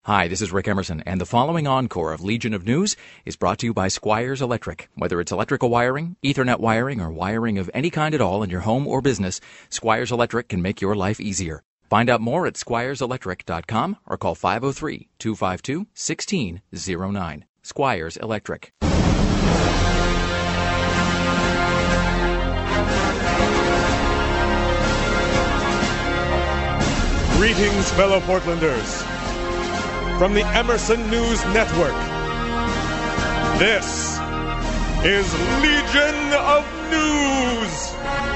Hi, this is Rick Emerson, and the following encore of Legion of News is brought to you by Squires Electric. Whether it's electrical wiring, Ethernet wiring, or wiring of any kind at all in your home or business, Squires Electric can make your life easier. Find out more at squireselectric.com or call 503-252-1609. Squires Electric. Greetings, fellow Portlanders. From the Emerson News Network, this is Legion of News.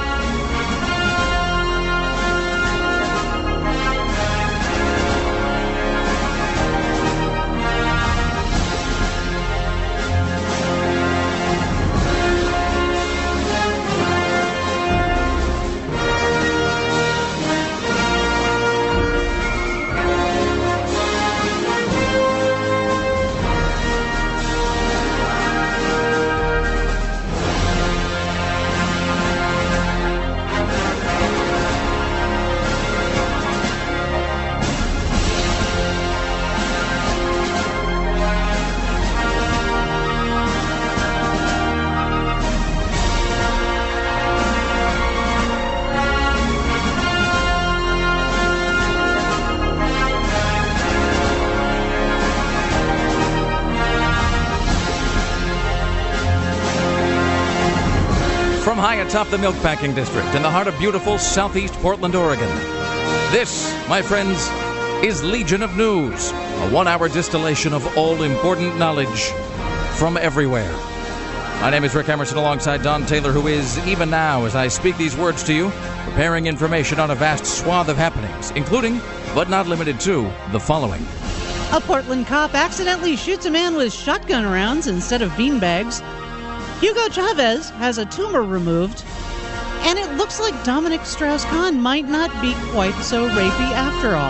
From high atop the Milkpacking District in the heart of beautiful southeast Portland, Oregon, this, my friends, is Legion of News, a one-hour distillation of all important knowledge from everywhere. My name is Rick Emerson alongside Don Taylor, who is, even now as I speak these words to you, preparing information on a vast swath of happenings, including, but not limited to, the following. A Portland cop accidentally shoots a man with shotgun rounds instead of beanbags. Hugo Chavez has a tumor removed, and it looks like Dominic Strauss-Kahn might not be quite so rapey after all.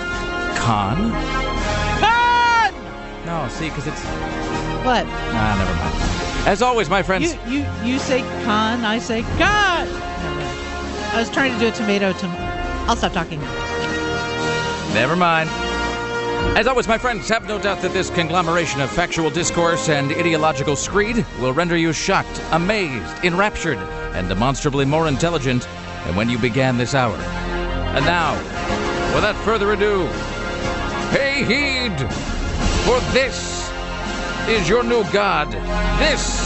Kahn? Kahn! No, see, because it's... What? Never mind. As always, my friends... You say Kahn, I say God! I was trying to do a tomato. I'll stop talking now. Never mind. As always, my friends, have no doubt that this conglomeration of factual discourse and ideological screed will render you shocked, amazed, enraptured, and demonstrably more intelligent than when you began this hour. And now, without further ado, pay heed, for this is your new god. This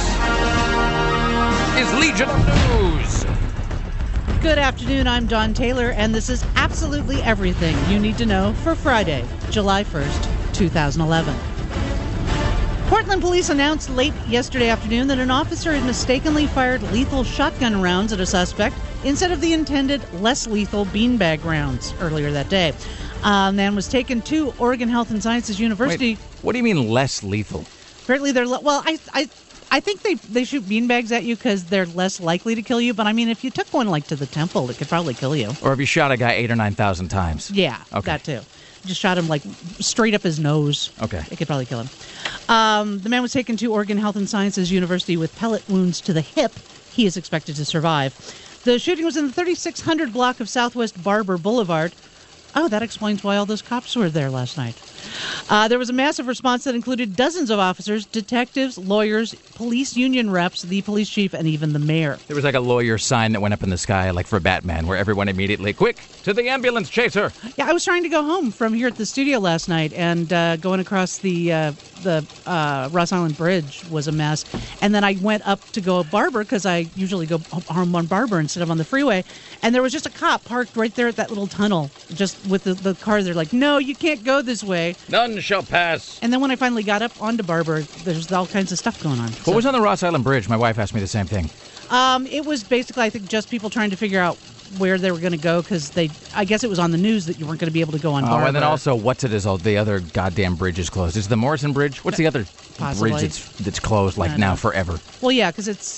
is Legion of News. Good afternoon, I'm Don Taylor, and this is absolutely everything you need to know for Friday, July 1st, 2011. Portland police announced late yesterday afternoon that an officer had mistakenly fired lethal shotgun rounds at a suspect instead of the intended less lethal beanbag rounds earlier that day. Man was taken to Oregon Health and Sciences University. Wait, what do you mean less lethal? Apparently they're, I think they shoot beanbags at you because they're less likely to kill you. But, I mean, if you took one, like, to the temple, it could probably kill you. Or if you shot a guy 8,000 or 9,000 times. Yeah, okay. That too. Just shot him, like, straight up his nose. Okay. It could probably kill him. The man was taken to Oregon Health and Sciences University with pellet wounds to the hip. He is expected to survive. The shooting was in the 3600 block of Southwest Barber Boulevard. Oh, that explains why all those cops were there last night. There was a massive response that included dozens of officers, detectives, lawyers, police union reps, the police chief, and even the mayor. There was like a lawyer sign that went up in the sky, like for Batman, where everyone immediately, quick, to the ambulance chaser. Yeah, I was trying to go home from here at the studio last night, and going across the Ross Island Bridge was a mess. And then I went up to go Barber, because I usually go home on Barber instead of on the freeway. And there was just a cop parked right there at that little tunnel, just with the car. They're like, no, you can't go this way. None shall pass. And then when I finally got up onto Barber, there's all kinds of stuff going on. What was on the Ross Island Bridge? My wife asked me the same thing. It was basically, I think, just people trying to figure out where they were going to go, because I guess it was on the news that you weren't going to be able to go on Barber. And then also, the other goddamn bridge is closed. Is the Morrison Bridge? What's the other Possibly. bridge that's closed, now forever? Well, yeah, because it's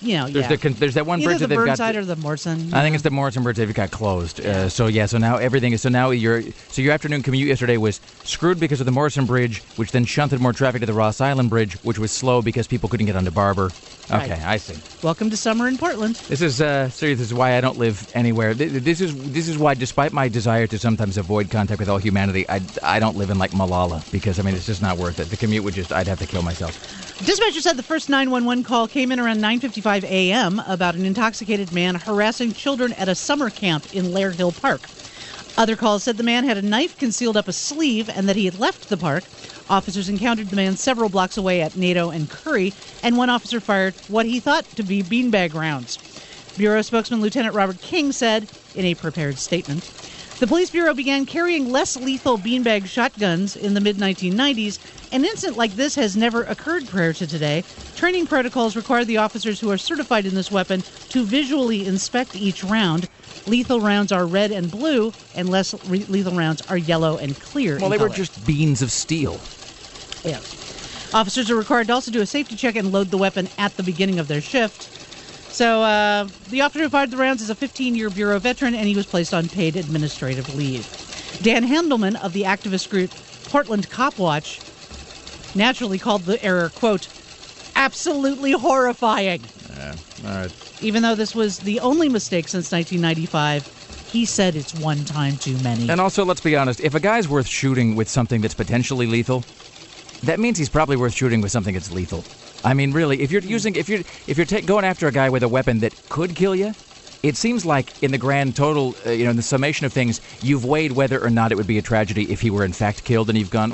There's that one Either bridge the that they've got. Burnside or the Morrison. I think it's the Morrison Bridge they've got closed. So now everything is. So now your afternoon commute yesterday was screwed because of the Morrison Bridge, which then shunted more traffic to the Ross Island Bridge, which was slow because people couldn't get onto Barber. Okay, Right. I see. Welcome to summer in Portland. This is serious. This is why I don't live anywhere. This is why, despite my desire to sometimes avoid contact with all humanity, I don't live in like Malala because it's just not worth it. The commute I'd have to kill myself. Dispatcher said the first 911 call came in around 9:55 a.m. about an intoxicated man harassing children at a summer camp in Lair Hill Park. Other calls said the man had a knife concealed up a sleeve and that he had left the park. Officers encountered the man several blocks away at Nadeau and Curry, and one officer fired what he thought to be beanbag rounds. Bureau spokesman Lieutenant Robert King said in a prepared statement, the police bureau began carrying less lethal beanbag shotguns in the mid-1990s. An incident like this has never occurred prior to today. Training protocols require the officers who are certified in this weapon to visually inspect each round. Lethal rounds are red and blue, and less lethal rounds are yellow and clear. Well, they were just beans of steel. Yeah. Officers are required to also do a safety check and load the weapon at the beginning of their shift. So the officer who fired the rounds is a 15-year Bureau veteran, and he was placed on paid administrative leave. Dan Handelman of the activist group Portland Cop Watch naturally called the error, quote, absolutely horrifying. All right. Even though this was the only mistake since 1995, he said it's one time too many. And also, let's be honest, if a guy's worth shooting with something that's potentially lethal, that means he's probably worth shooting with something that's lethal. Really, if you're going after a guy with a weapon that could kill you, it seems like in the grand total, in the summation of things, you've weighed whether or not it would be a tragedy if he were in fact killed, and you've gone,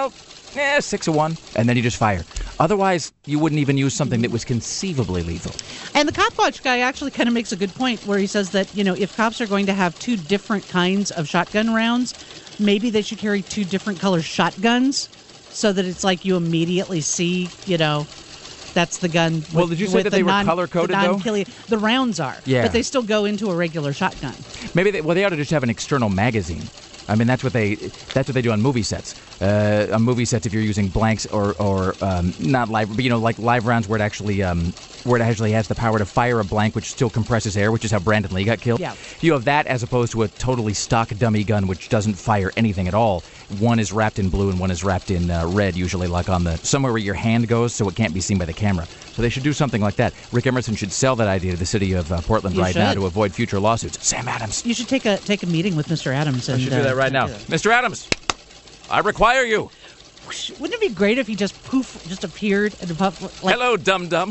6 of 1, and then you just fire. Otherwise, you wouldn't even use something that was conceivably lethal. And the Cop Watch guy actually kind of makes a good point where he says that, if cops are going to have two different kinds of shotgun rounds, maybe they should carry two different color shotguns so that it's like you immediately see, that's the gun. Well, did you say that they were color-coded, though? The rounds are, yeah. But they still go into a regular shotgun. Maybe they ought to just have an external magazine. That's what they do on movie sets. On movie sets, if you're using blanks or not live, but like live rounds where it actually has the power to fire a blank, which still compresses air, which is how Brandon Lee got killed. Yeah. You have that as opposed to a totally stock dummy gun, which doesn't fire anything at all. One is wrapped in blue and one is wrapped in red, usually like on somewhere where your hand goes, so it can't be seen by the camera. So they should do something like that. Rick Emerson should sell that idea to the city of Portland now to avoid future lawsuits. Sam Adams. You should take a meeting with Mr. Adams. I should do that right now. Mr. Adams, I require you. Wouldn't it be great if he just appeared and hello, dum-dum.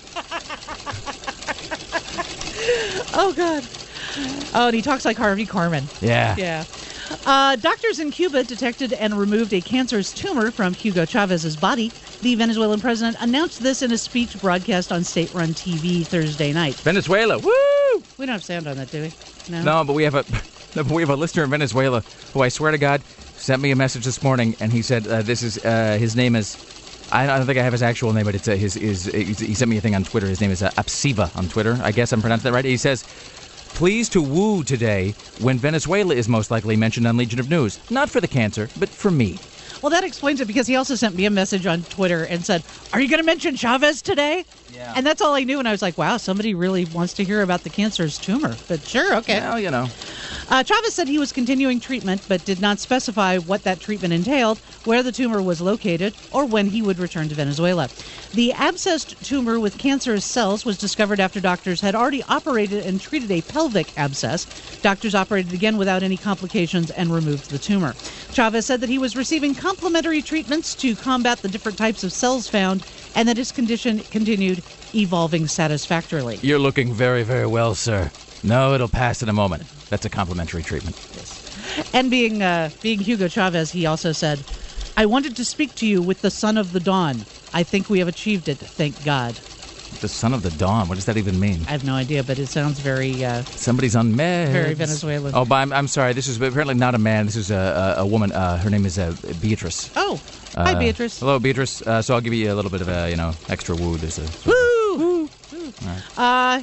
Oh, God. Oh, and he talks like Harvey Korman. Yeah. Yeah. Doctors in Cuba detected and removed a cancerous tumor from Hugo Chavez's body. The Venezuelan president announced this in a speech broadcast on state-run TV Thursday night. Venezuela, woo! We don't have sound on that, do we? No, but we have a listener in Venezuela who I swear to God sent me a message this morning, and he said his name is. I don't think I have his actual name, but it's he sent me a thing on Twitter. His name is Apsiva on Twitter. I guess I'm pronouncing that right. He says, pleased to woo today when Venezuela is most likely mentioned on Legion of News. Not for the cancer, but for me. Well, that explains it because he also sent me a message on Twitter and said, are you going to mention Chavez today? Yeah. And that's all I knew. And I was like, wow, somebody really wants to hear about the cancerous tumor. But sure, okay. Well, Chavez said he was continuing treatment, but did not specify what that treatment entailed, where the tumor was located, or when he would return to Venezuela. The abscessed tumor with cancerous cells was discovered after doctors had already operated and treated a pelvic abscess. Doctors operated again without any complications and removed the tumor. Chavez said that he was receiving complementary treatments to combat the different types of cells found, and that his condition continued evolving satisfactorily. You're looking very, very well, sir. No, it'll pass in a moment. That's a complimentary treatment. Yes. And being Hugo Chavez, he also said, I wanted to speak to you with the son of the dawn. I think we have achieved it, thank God. The son of the dawn? What does that even mean? I have no idea, but it sounds very... Somebody's on meds. Very Venezuelan. Oh, but I'm sorry. This is apparently not a man. This is a woman. Her name is Beatrice. Oh, hi, Beatrice. Hello, Beatrice. So I'll give you a little bit of extra woo. Woo! All right.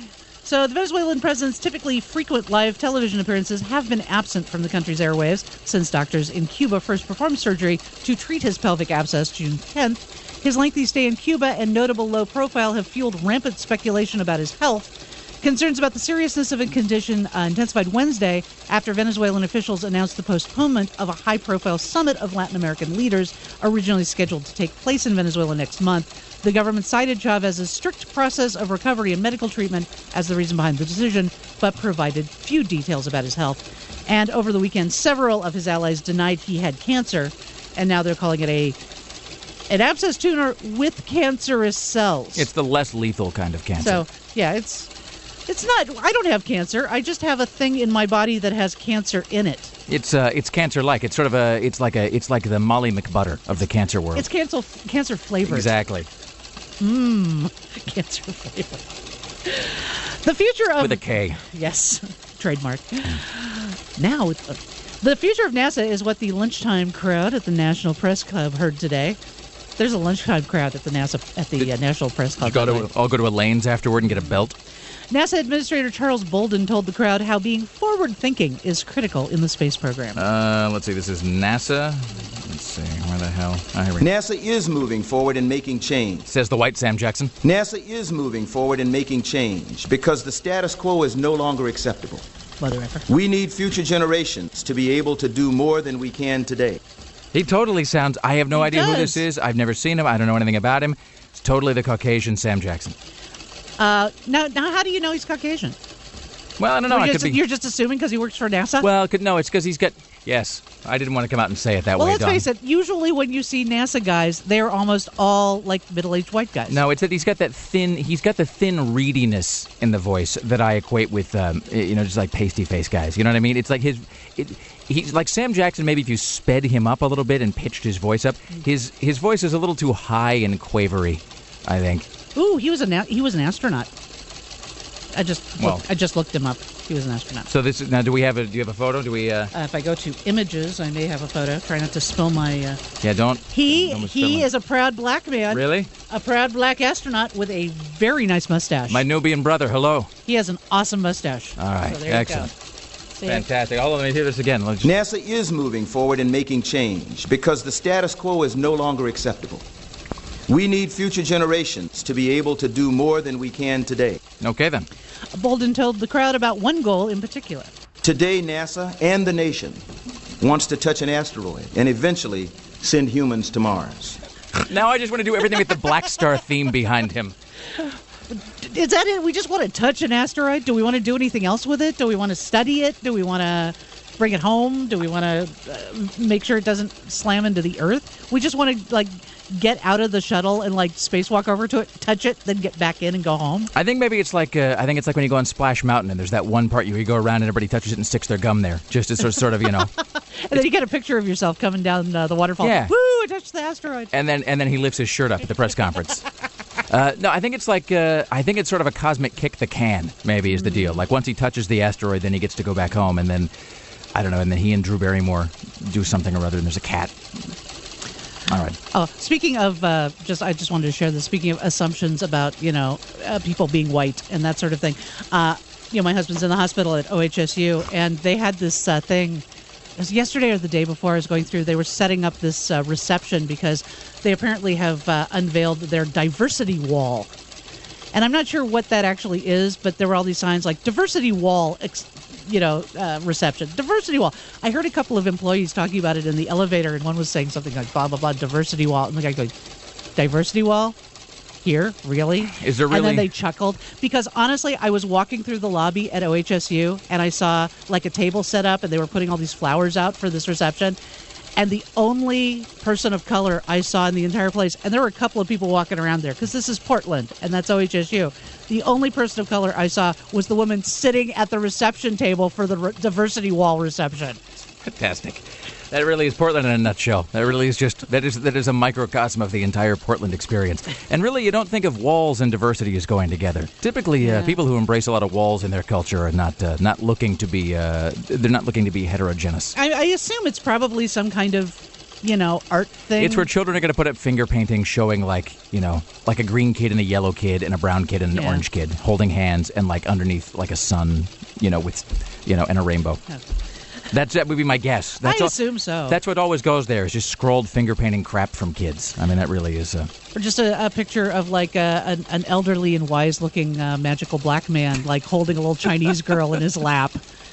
So the Venezuelan president's typically frequent live television appearances have been absent from the country's airwaves since doctors in Cuba first performed surgery to treat his pelvic abscess June 10th. His lengthy stay in Cuba and notable low profile have fueled rampant speculation about his health. Concerns about the seriousness of a condition intensified Wednesday after Venezuelan officials announced the postponement of a high-profile summit of Latin American leaders originally scheduled to take place in Venezuela next month. The government cited Chavez's strict process of recovery and medical treatment as the reason behind the decision, but provided few details about his health. And over the weekend, several of his allies denied he had cancer, and now they're calling it an abscess tumor with cancerous cells. It's the less lethal kind of cancer. So, yeah, it's not. I don't have cancer. I just have a thing in my body that has cancer in it. It's cancer-like. It's sort of it's like the Molly McButter of the cancer world. It's cancer flavored. Exactly. Cancer flavored. The future of with a K. Yes, trademark. Now, the future of NASA is what the lunchtime crowd at the National Press Club heard today. There's a lunchtime crowd at the National Press Club. I'll go to Elaine's afterward and get a belt. NASA Administrator Charles Bolden told the crowd how being forward-thinking is critical in the space program. Let's see. This is NASA. Let's see. Where the hell? Here we go. NASA is moving forward and making change. Says the white Sam Jackson. NASA is moving forward and making change because the status quo is no longer acceptable. Mother effer. We need future generations to be able to do more than we can today. He totally sounds... I have no idea who this does. is. I've never seen him. I don't know anything about him. It's totally the Caucasian Sam Jackson. Now, how do you know he's Caucasian? Well, I don't know. You're just assuming because he works for NASA? Well, no, it's because he's got... Yes, I didn't want to come out and say it that way, Well, let's Don. face it. Usually when you see NASA guys, they're almost all like middle-aged white guys. No, it's that he's got the thin reediness in the voice that I equate with, just like pasty-faced guys. You know what I mean? It's like he's like Sam Jackson. Maybe if you sped him up a little bit and pitched his voice up, his voice is a little too high and quavery, I think. Ooh, he was an astronaut. I just looked him up. He was an astronaut. So this is now. Do you have a photo? Do we? If I go to images, I may have a photo. Try not to spill my. Yeah, don't. He is a proud black man. Really? A proud black astronaut with a very nice mustache. My Nubian brother. Hello. He has an awesome mustache. All right. So there Excellent. You go. Fantastic. Hold on, let me hear this again. NASA is moving forward and making change because the status quo is no longer acceptable. We need future generations to be able to do more than we can today. Okay, then. Bolden told the crowd about one goal in particular. Today, NASA and the nation wants to touch an asteroid and eventually send humans to Mars. Now I just want to do everything with the Black Star theme behind him. Is that it? We just want to touch an asteroid? Do we want to do anything else with it? Do we want to study it? Do we want to bring it home? Do we want to make sure it doesn't slam into the Earth? We just want to, get out of the shuttle and, spacewalk over to it, touch it, then get back in and go home? I think maybe it's like when you go on Splash Mountain and there's that one part where you go around and everybody touches it and sticks their gum there. Just as sort of, And then you get a picture of yourself coming down the waterfall. Yeah. Woo, I touched the asteroid. And then he lifts his shirt up at the press conference. No, I think it's it's sort of a cosmic kick the can, maybe, is the deal. Like, once he touches the asteroid, then he gets to go back home, and then, I don't know, and then he and Drew Barrymore do something or other, and there's a cat. All right. Oh, speaking of, I just wanted to share this. Speaking of assumptions about, people being white and that sort of thing. My husband's in the hospital at OHSU, and they had this thing. It was yesterday or the day before I was going through. They were setting up this reception because they apparently have unveiled their diversity wall. And I'm not sure what that actually is, but there were all these signs like diversity wall, reception, diversity wall. I heard a couple of employees talking about it in the elevator, and one was saying something like blah, blah, blah, diversity wall. And the guy goes, diversity wall? Here? Really? Is there really? And then they chuckled because honestly, I was walking through the lobby at OHSU and I saw a table set up and they were putting all these flowers out for this reception. And the only person of color I saw in the entire place, and there were a couple of people walking around there because this is Portland and that's OHSU. The only person of color I saw was the woman sitting at the reception table for the diversity wall reception. Fantastic. That really is Portland in a nutshell. That really is that is a microcosm of the entire Portland experience. And really, you don't think of walls and diversity as going together. Typically, people who embrace a lot of walls in their culture are not looking to be they're not looking to be heterogeneous. I assume it's probably some kind of art thing. It's where children are going to put up finger painting showing like a green kid and a yellow kid and a brown kid and an orange kid holding hands and like underneath like a sun, with, and a rainbow. Yeah. That would be my guess. I assume so. That's what always goes there is just scrolled finger painting crap from kids. I mean, that really is. Or just a picture of like an elderly and wise looking magical black man like holding a little Chinese girl in his lap,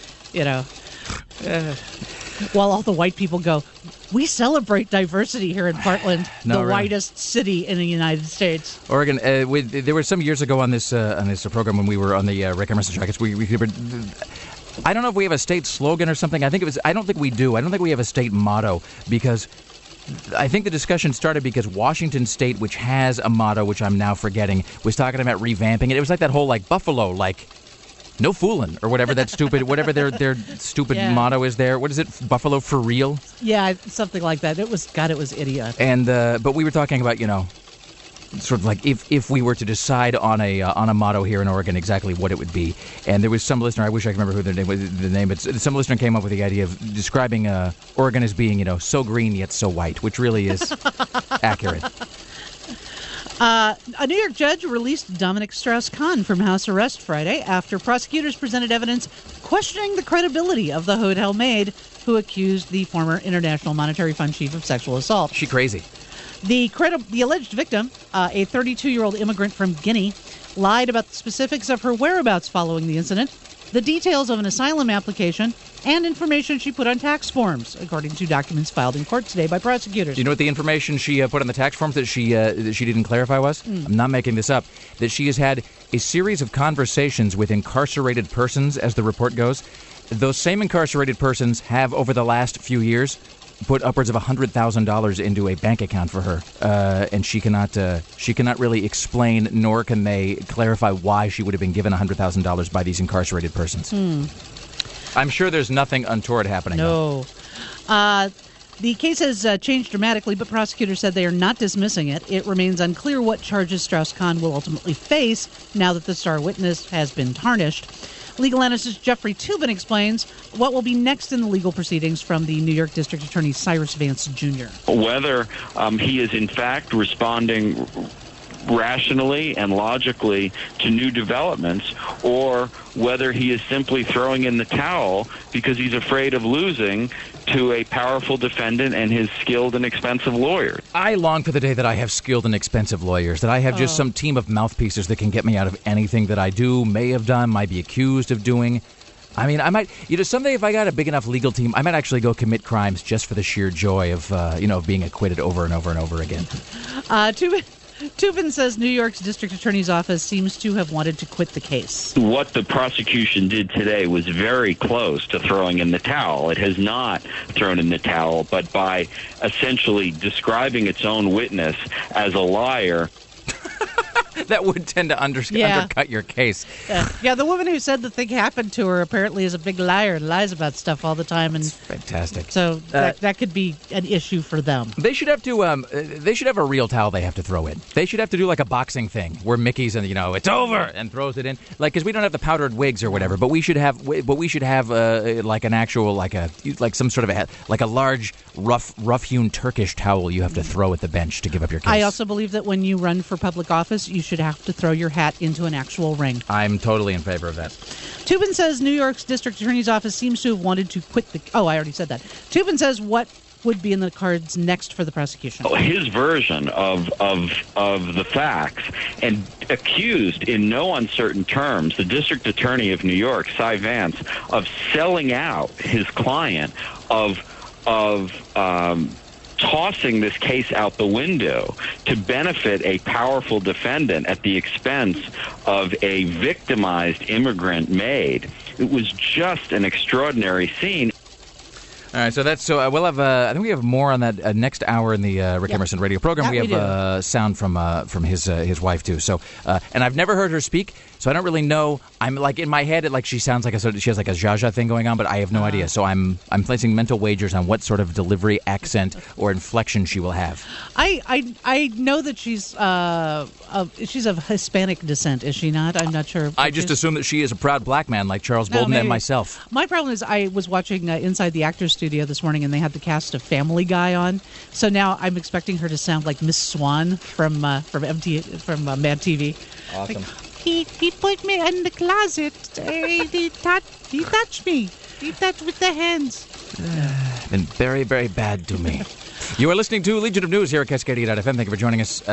while all the white people go, we celebrate diversity here in Portland, whitest city in the United States. Oregon, there were some years ago on this program when we were on the Rick Emerson Show. I don't know if we have a state slogan or something. I don't think we do. I don't think we have a state motto because I think the discussion started because Washington State, which has a motto, which I'm now forgetting, was talking about revamping it. It was like that whole like Buffalo, like no fooling or whatever that stupid, whatever their stupid motto is there. What is it? Buffalo for real? Yeah, something like that. It was idiot. And but we were talking about sort of like if we were to decide on a motto here in Oregon, exactly what it would be. And there was some listener, I wish I could remember who the name, but some listener came up with the idea of describing Oregon as being, so green yet so white, which really is accurate. A New York judge released Dominic Strauss-Kahn from house arrest Friday after prosecutors presented evidence questioning the credibility of the hotel maid who accused the former International Monetary Fund chief of sexual assault. She crazy. The alleged victim, a 32-year-old immigrant from Guinea, lied about the specifics of her whereabouts following the incident, the details of an asylum application, and information she put on tax forms, according to documents filed in court today by prosecutors. Do you know what the information she put on the tax forms that she didn't clarify was? I'm not making this up. That she has had a series of conversations with incarcerated persons, as the report goes. Those same incarcerated persons have, over the last few years, put upwards of $100,000 into a bank account for her, and she cannot really explain, nor can they clarify why she would have been given $100,000 by these incarcerated persons. I'm sure there's nothing untoward happening. No. The case has changed dramatically, but prosecutors said they are not dismissing it. It remains unclear what charges Strauss-Kahn will ultimately face now that the star witness has been tarnished. Legal analyst Jeffrey Toobin explains what will be next in the legal proceedings from the New York District Attorney Cyrus Vance Jr. Whether he is in fact responding rationally and logically to new developments, or whether he is simply throwing in the towel because he's afraid of losing to a powerful defendant and his skilled and expensive lawyers. I long for the day that I have skilled and expensive lawyers, that I have just some team of mouthpieces that can get me out of anything that I do, may have done, might be accused of doing. I mean, I might, someday if I got a big enough legal team, I might actually go commit crimes just for the sheer joy of, being acquitted over and over and over again. Toobin says New York's district attorney's office seems to have wanted to quit the case. What the prosecution did today was very close to throwing in the towel. It has not thrown in the towel, but by essentially describing its own witness as a liar. That would tend to undercut your case. Yeah, the woman who said the thing happened to her apparently is a big liar and lies about stuff all the time. And it's fantastic. So that could be an issue for them. They should have to. They should have a real towel they have to throw in. They should have to do like a boxing thing where Mickey's and it's over and throws it in. Like, because we don't have the powdered wigs or whatever, but we should have. Like an actual like some sort of a large rough-hewn Turkish towel you have to throw at the bench to give up your case. I also believe that when you run for public office, you should have to throw your hat into an actual ring. I'm totally in favor of that. Toobin says New York's district attorney's office seems to have wanted to quit the... Oh, I already said that. Toobin says what would be in the cards next for the prosecution. His version of the facts, and accused in no uncertain terms the district attorney of New York, Cy Vance, of selling out his client, of tossing this case out the window to benefit a powerful defendant at the expense of a victimized immigrant maid. It was just an extraordinary scene. All right, so we'll have. I think we have more on that next hour in the Rick Emerson radio program. We have sound from his wife too. So and I've never heard her speak, so I don't really know. I'm like in my head, she sounds like she has like a Zsa Zsa thing going on, but I have no idea. So I'm placing mental wagers on what sort of delivery, accent, or inflection she will have. I know that she's of Hispanic descent, is she not? I'm not sure. I just assume that she is a proud black man like Charles Bolden and myself. My problem is I was watching Inside the Actors Studio studio this morning, and they had the cast of Family Guy on. So now I'm expecting her to sound like Miss Swan from Mad TV. Awesome. Like, he put me in the closet. He touched me. He touched with the hands. Been very, very bad to me. You are listening to Legion of News here at Cascadia.fm. Thank you for joining us.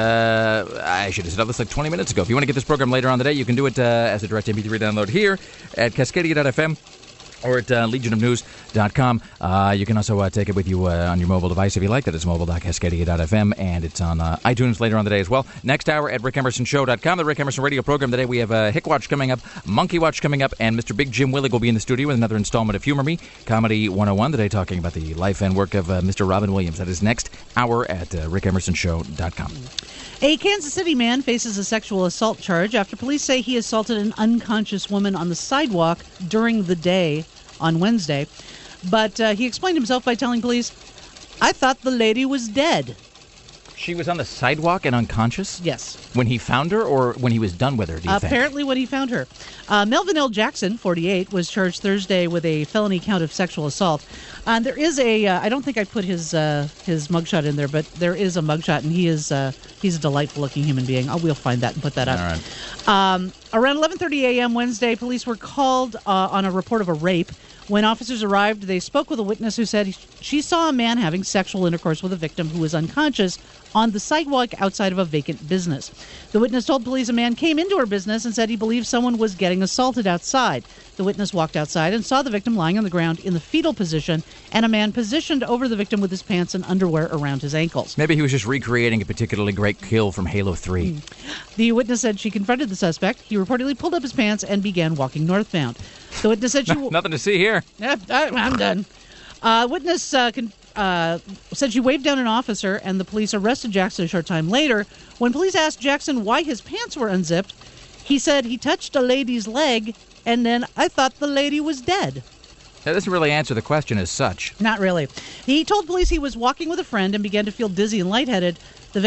I should have said this like 20 minutes ago. If you want to get this program later on the day, you can do it as a direct MP3 download here at Cascadia.fm. or at legionofnews.com. You can also take it with you on your mobile device if you like. That is mobile.cascadia.fm, and it's on iTunes later on the day as well. Next hour at rickemersonshow.com, the Rick Emerson radio program. Today we have Hick Watch coming up, Monkey Watch coming up, and Mr. Big Jim Willig will be in the studio with another installment of Humor Me, Comedy 101, today talking about the life and work of Mr. Robin Williams. That is next hour at rickemersonshow.com. A Kansas City man faces a sexual assault charge after police say he assaulted an unconscious woman on the sidewalk during the day on Wednesday. But he explained himself by telling police, "I thought the lady was dead." She was on the sidewalk and unconscious? Yes. When he found her or when he was done with her, do you think? Apparently when he found her. Melvin L. Jackson, 48, was charged Thursday with a felony count of sexual assault. There is a, I don't think I put his mugshot in there, but there is a mugshot, and he's a delightful-looking human being. We'll find that and put that up. All right. Around 11:30 a.m. Wednesday, police were called on a report of a rape. When officers arrived, they spoke with a witness who said she saw a man having sexual intercourse with a victim who was unconscious on the sidewalk outside of a vacant business. The witness told police a man came into her business and said he believed someone was getting assaulted outside. The witness walked outside and saw the victim lying on the ground in the fetal position and a man positioned over the victim with his pants and underwear around his ankles. Maybe he was just recreating a particularly great kill from Halo 3. The witness said she confronted the suspect. He reportedly pulled up his pants and began walking northbound. The witness said she... Nothing to see here. I'm done. Witness said she waved down an officer, and the police arrested Jackson a short time later. When police asked Jackson why his pants were unzipped, he said he touched a lady's leg, and then I thought the lady was dead. That doesn't really answer the question as such. Not really. He told police he was walking with a friend and began to feel dizzy and lightheaded. The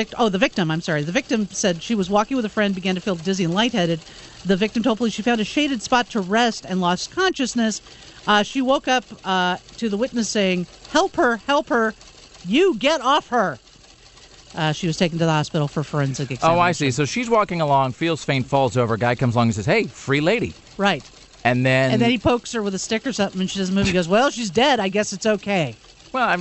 victim said she was walking with a friend, began to feel dizzy and lightheaded. The victim told police she found a shaded spot to rest and lost consciousness. She woke up to the witness saying, help her, you get off her." She was taken to the hospital for forensic examination. Oh, I see. So she's walking along, feels faint, falls over. Guy comes along and says, "Hey, free lady." Right. And then he pokes her with a stick or something, and she doesn't move. He goes, "Well, she's dead. I guess it's okay." Well,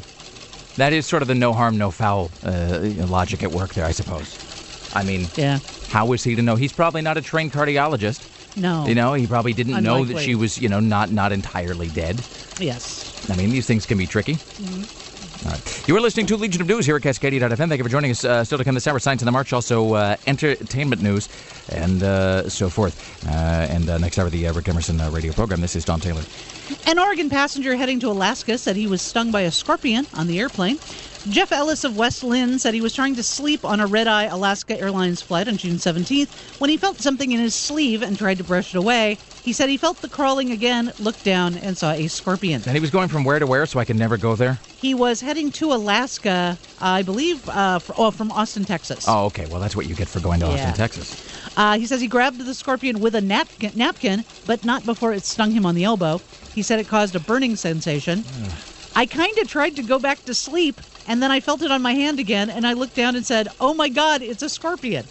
that is sort of the no harm, no foul logic at work there, I suppose. I mean, yeah. How was he to know? He's probably not a trained cardiologist. No. He probably didn't know that Unlikely. she was, not entirely dead. Yes. I mean, these things can be tricky. Mm-hmm. All right. You are listening to Legion of News here at Cascadia.fm. Thank you for joining us. Still to come this hour, Science in the March, also entertainment news, and so forth. And next hour, the Rick Emerson radio program. This is Don Taylor. An Oregon passenger heading to Alaska said he was stung by a scorpion on the airplane. Jeff Ellis of West Lynn said he was trying to sleep on a red-eye Alaska Airlines flight on June 17th when he felt something in his sleeve and tried to brush it away. He said he felt the crawling again, looked down, and saw a scorpion. And he was going from where to where, so I could never go there? He was heading to Alaska, I believe, from Austin, Texas. Oh, okay. Well, that's what you get for going to Austin, Texas. He says he grabbed the scorpion with a napkin, but not before it stung him on the elbow. He said it caused a burning sensation. I kind of tried to go back to sleep, and then I felt it on my hand again, and I looked down and said, "Oh my God, it's a scorpion."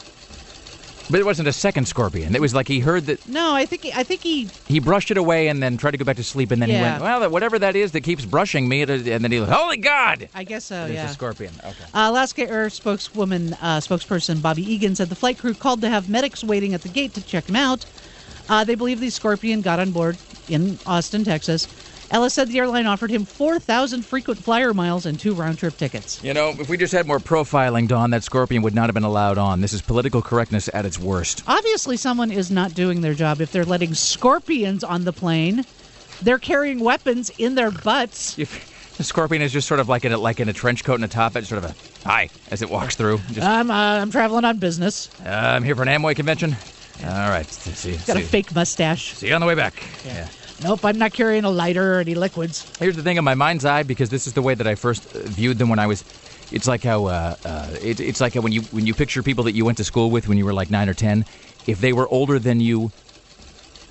But it wasn't a second scorpion. It was like he heard that... No, I think he... He brushed it away and then tried to go back to sleep, and then he went, well, whatever that is that keeps brushing me, and then he went, holy God! I guess so, It's a scorpion. Okay. Alaska Air spokesperson Bobby Egan said the flight crew called to have medics waiting at the gate to check him out. They believe the scorpion got on board in Austin, Texas. Ellis said the airline offered him 4,000 frequent flyer miles and 2 round-trip tickets. If we just had more profiling, Don, that scorpion would not have been allowed on. This is political correctness at its worst. Obviously, someone is not doing their job if they're letting scorpions on the plane. They're carrying weapons in their butts. The scorpion is just sort of like in a trench coat and a top hat, sort of a hi as it walks through. I'm traveling on business. I'm here for an Amway convention. All right. Got a fake mustache. See you on the way back. Yeah. Nope, I'm not carrying a lighter or any liquids. Here's the thing in my mind's eye, because this is the way that I first viewed them when I was... It's like how it's like how when you picture people that you went to school with when you were like 9 or 10, if they were older than you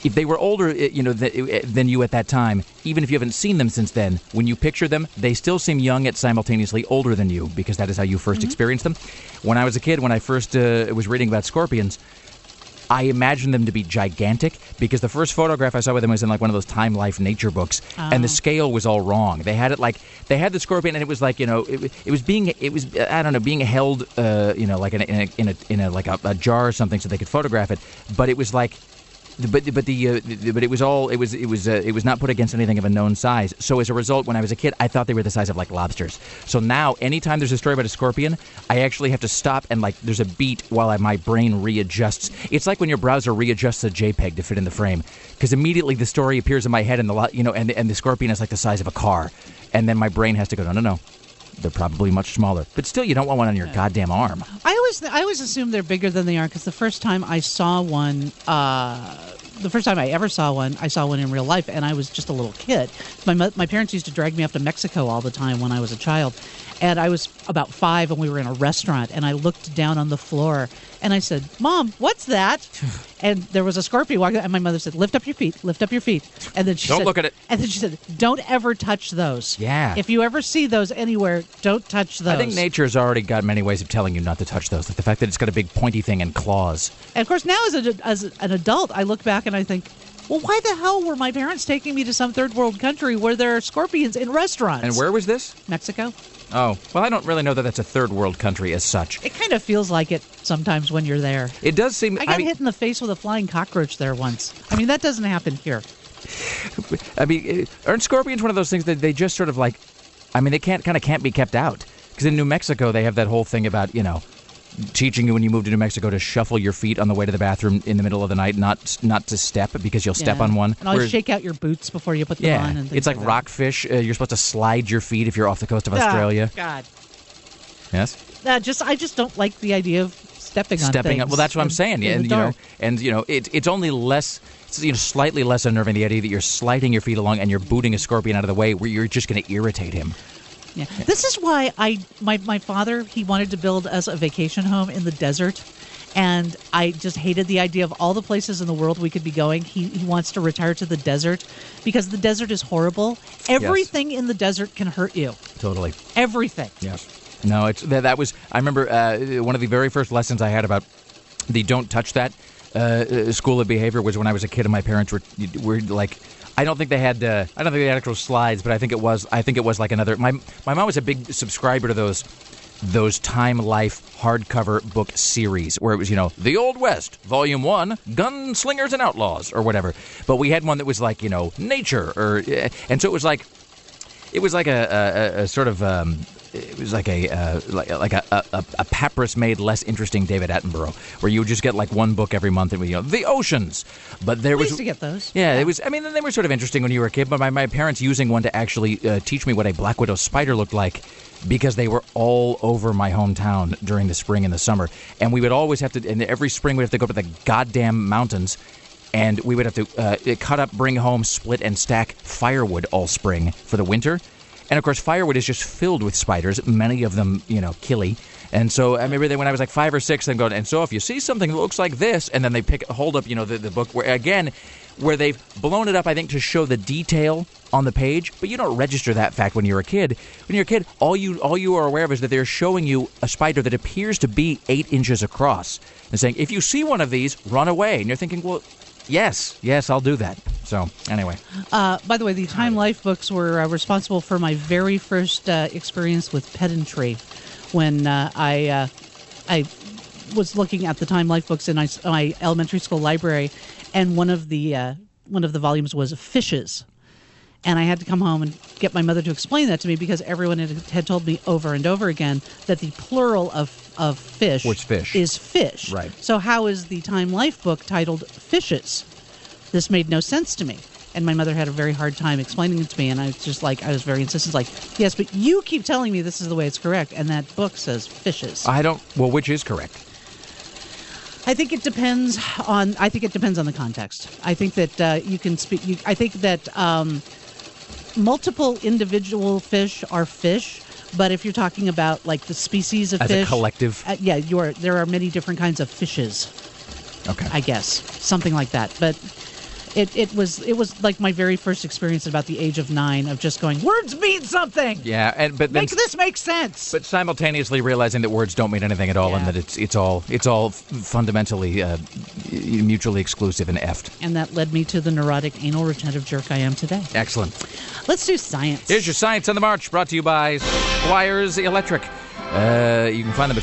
if they were older, than you at that time, even if you haven't seen them since then, when you picture them, they still seem young yet simultaneously older than you, because that is how you first experienced them. When I was a kid, when I first was reading about scorpions, I imagined them to be gigantic, because the first photograph I saw with them was in like one of those Time Life nature books, and the scale was all wrong. They had the scorpion, and it was like, it was being held, like in a jar or something, so they could photograph it. But it was like, but it was not put against anything of a known size. So as a result, when I was a kid, I thought they were the size of like lobsters. So now, anytime there's a story about a scorpion, I actually have to stop and like there's a beat while my brain readjusts. It's like when your browser readjusts a JPEG to fit in the frame, because immediately the story appears in my head, and the scorpion is like the size of a car, and then my brain has to go, no. They're probably much smaller. But still, you don't want one on your goddamn arm. I always assume they're bigger than they are, because the first time I saw one, the first time I ever saw one, I saw one in real life, and I was just a little kid. My parents used to drag me up to Mexico all the time when I was a child. And I was about 5, and we were in a restaurant, and I looked down on the floor, and I said, "Mom, what's that?" And there was a scorpion walking, and my mother said, lift up your feet. And then she said, don't look at it. And then she said, don't ever touch those. Yeah. If you ever see those anywhere, don't touch those. I think nature's already got many ways of telling you not to touch those. Like the fact that it's got a big pointy thing and claws. And of course, now as an adult, I look back and I think, well, why the hell were my parents taking me to some third world country where there are scorpions in restaurants? And where was this? Mexico. Oh, well, I don't really know that that's a third world country as such. It kind of feels like it sometimes when you're there. It does seem... I got hit in the face with a flying cockroach there once. I mean, that doesn't happen here. I mean, aren't scorpions one of those things that they just sort of like... I mean, they can't be kept out. Because in New Mexico, they have that whole thing about, teaching you when you move to New Mexico to shuffle your feet on the way to the bathroom in the middle of the night, not to step, because you'll step on one. And always shake out your boots before you put them on. And it's like rockfish. You're supposed to slide your feet if you're off the coast of Australia. God. Yes? I just don't like the idea of stepping on things. Well, that's what I'm saying. It's only less... slightly less unnerving, the idea that you're sliding your feet along and you're booting a scorpion out of the way where you're just going to irritate him. Yeah. This is why my father, he wanted to build us a vacation home in the desert, and I just hated the idea of all the places in the world we could be going. He wants to retire to the desert because the desert is horrible. Everything in the desert can hurt you. Totally. Everything. Yes. No, that was... I remember one of the very first lessons I had about the don't touch that school of behavior was when I was a kid and my parents were like... I don't think they had actual slides, but I think it was like another. My mom was a big subscriber to those Time Life hardcover book series where it was The Old West Volume 1 Gunslingers and Outlaws or whatever. But we had one that was like nature and so it was like a sort of. It was like a papyrus-made, less interesting David Attenborough, where you would just get like one book every month, and the oceans. But there was used to get those. Yeah, it was. I mean, they were sort of interesting when you were a kid. But my parents using one to actually teach me what a black widow spider looked like, because they were all over my hometown during the spring and the summer, and we would always have to. And every spring we'd have to go up to the goddamn mountains. And we would have to cut up, bring home, split, and stack firewood all spring for the winter. And, of course, firewood is just filled with spiders, many of them, killy. And so I remember when I was like 5 or 6, then going, and so if you see something that looks like this, and then they hold up, the book, where they've blown it up, I think, to show the detail on the page, but you don't register that fact when you're a kid. When you're a kid, all you are aware of is that they're showing you a spider that appears to be 8 inches across, and saying, if you see one of these, run away. And you're thinking, well... Yes, I'll do that. So, anyway. By the way, the Time Life books were responsible for my very first experience with pedantry when I was looking at the Time Life books in my elementary school library, and one of the volumes was fishes. And I had to come home and get my mother to explain that to me because everyone had told me over and over again that the plural of fish, is fish. Right. So how is the Time Life book titled Fishes? This made no sense to me. And my mother had a very hard time explaining it to me, and I was very insistent, yes, but you keep telling me this is the way it's correct, and that book says fishes. Which is correct? I think it depends on the context. I think that you can speak. I think that multiple individual fish are fish, but if you're talking about like the species of fish, as a collective, there are many different kinds of fishes. Okay, I guess something like that. But It was like my very first experience at about the age of 9 of just going, words mean something. Yeah, but then this makes sense. But simultaneously realizing that words don't mean anything at all, and that it's all fundamentally mutually exclusive and effed. And that led me to the neurotic, anal retentive jerk I am today. Excellent. Let's do science. Here's your Science on the March, brought to you by Squires Electric. You can find them at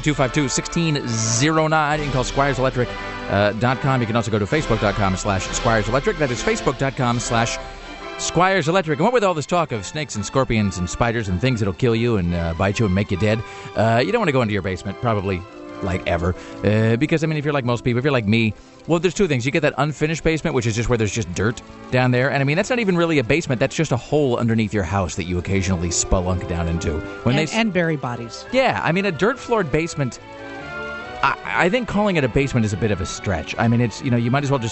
503-252-1609. You can call SquiresElectric.com. You can also go to Facebook.com/SquiresElectric. That is Facebook.com/Squires Electric. And what with all this talk of snakes and scorpions and spiders and things that'll kill you and bite you and make you dead, you don't want to go into your basement, probably like ever. Because, I mean, if you're like most people, if you're like me, well, there's two things. You get that unfinished basement, which is just where there's just dirt down there. And, I mean, that's not even really a basement. That's just a hole underneath your house that you occasionally spelunk down into. And bury bodies. Yeah, I mean, a dirt-floored basement, I think calling it a basement is a bit of a stretch. I mean, it's, you might as well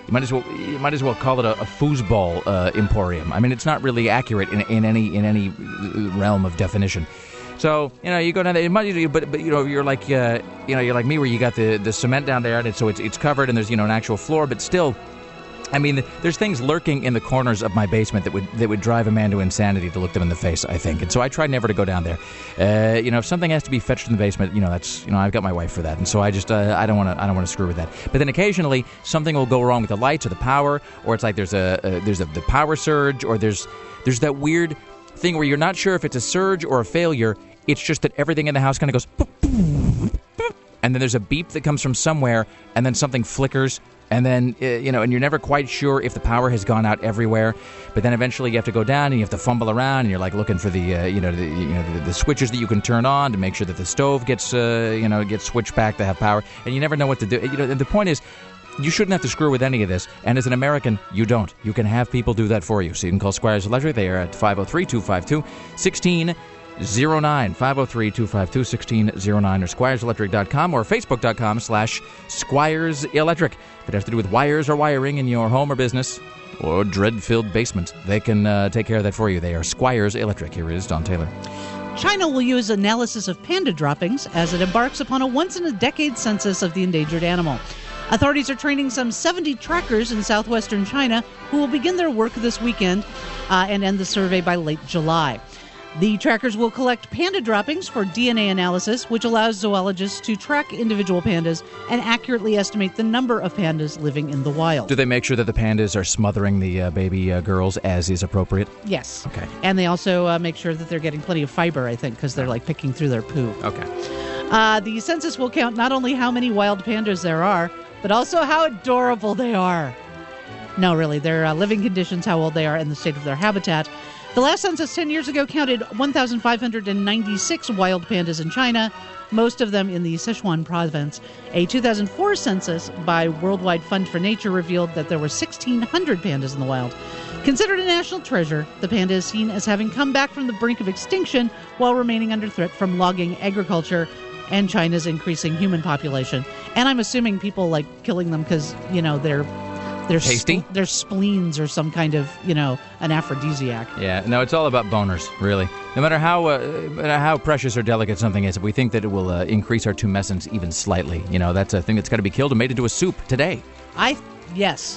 call it a foosball emporium. I mean, it's not really accurate in any realm of definition. So, you go down there, but you're like me, where you got the cement down there, and it's covered, and there's, an actual floor, but still, I mean, there's things lurking in the corners of my basement that would drive a man to insanity to look them in the face, I think. And so I try never to go down there. If something has to be fetched in the basement, that's, I've got my wife for that. And so I just, I don't want to screw with that. But then occasionally something will go wrong with the lights or the power, or it's like there's the power surge, or there's that weird thing where you're not sure if it's a surge or a failure. It's just that everything in the house kind of goes boop, boop, boop, and then there's a beep that comes from somewhere, and then something flickers, and then, and you're never quite sure if the power has gone out everywhere, but then eventually you have to go down and you have to fumble around, and you're like looking for the switches that you can turn on to make sure that the stove gets switched back to have power, and you never know what to do. And the point is, you shouldn't have to screw with any of this, and as an American, you don't. You can have people do that for you. So you can call Squires Electric. They are at 503-252-1609, 503-252-1609, or SquiresElectric.com, or Facebook.com/Squires Electric. If it has to do with wires or wiring in your home or business, or dread-filled basement, they can take care of that for you. They are Squires Electric. Here is Don Taylor. China will use analysis of panda droppings as it embarks upon a once-in-a-decade census of the endangered animal. Authorities are training some 70 trackers in southwestern China who will begin their work this weekend and end the survey by late July. The trackers will collect panda droppings for DNA analysis, which allows zoologists to track individual pandas and accurately estimate the number of pandas living in the wild. Do they make sure that the pandas are smothering the baby girls as is appropriate? Yes. Okay. And they also make sure that they're getting plenty of fiber, I think, because they're like picking through their poo. Okay. The census will count not only how many wild pandas there are, but also how adorable they are. No, really, their living conditions, how old they are, and the state of their habitat. The last census 10 years ago counted 1,596 wild pandas in China, most of them in the Sichuan province. A 2004 census by Worldwide Fund for Nature revealed that there were 1,600 pandas in the wild. Considered a national treasure, the panda is seen as having come back from the brink of extinction while remaining under threat from logging, agriculture, and China's increasing human population. And I'm assuming people like killing them because, they're tasty? Their spleens or some kind of, an aphrodisiac. Yeah, no, it's all about boners, really. No matter how precious or delicate something is, if we think that it will increase our tumescence even slightly, that's a thing that's got to be killed and made into a soup today. Yes.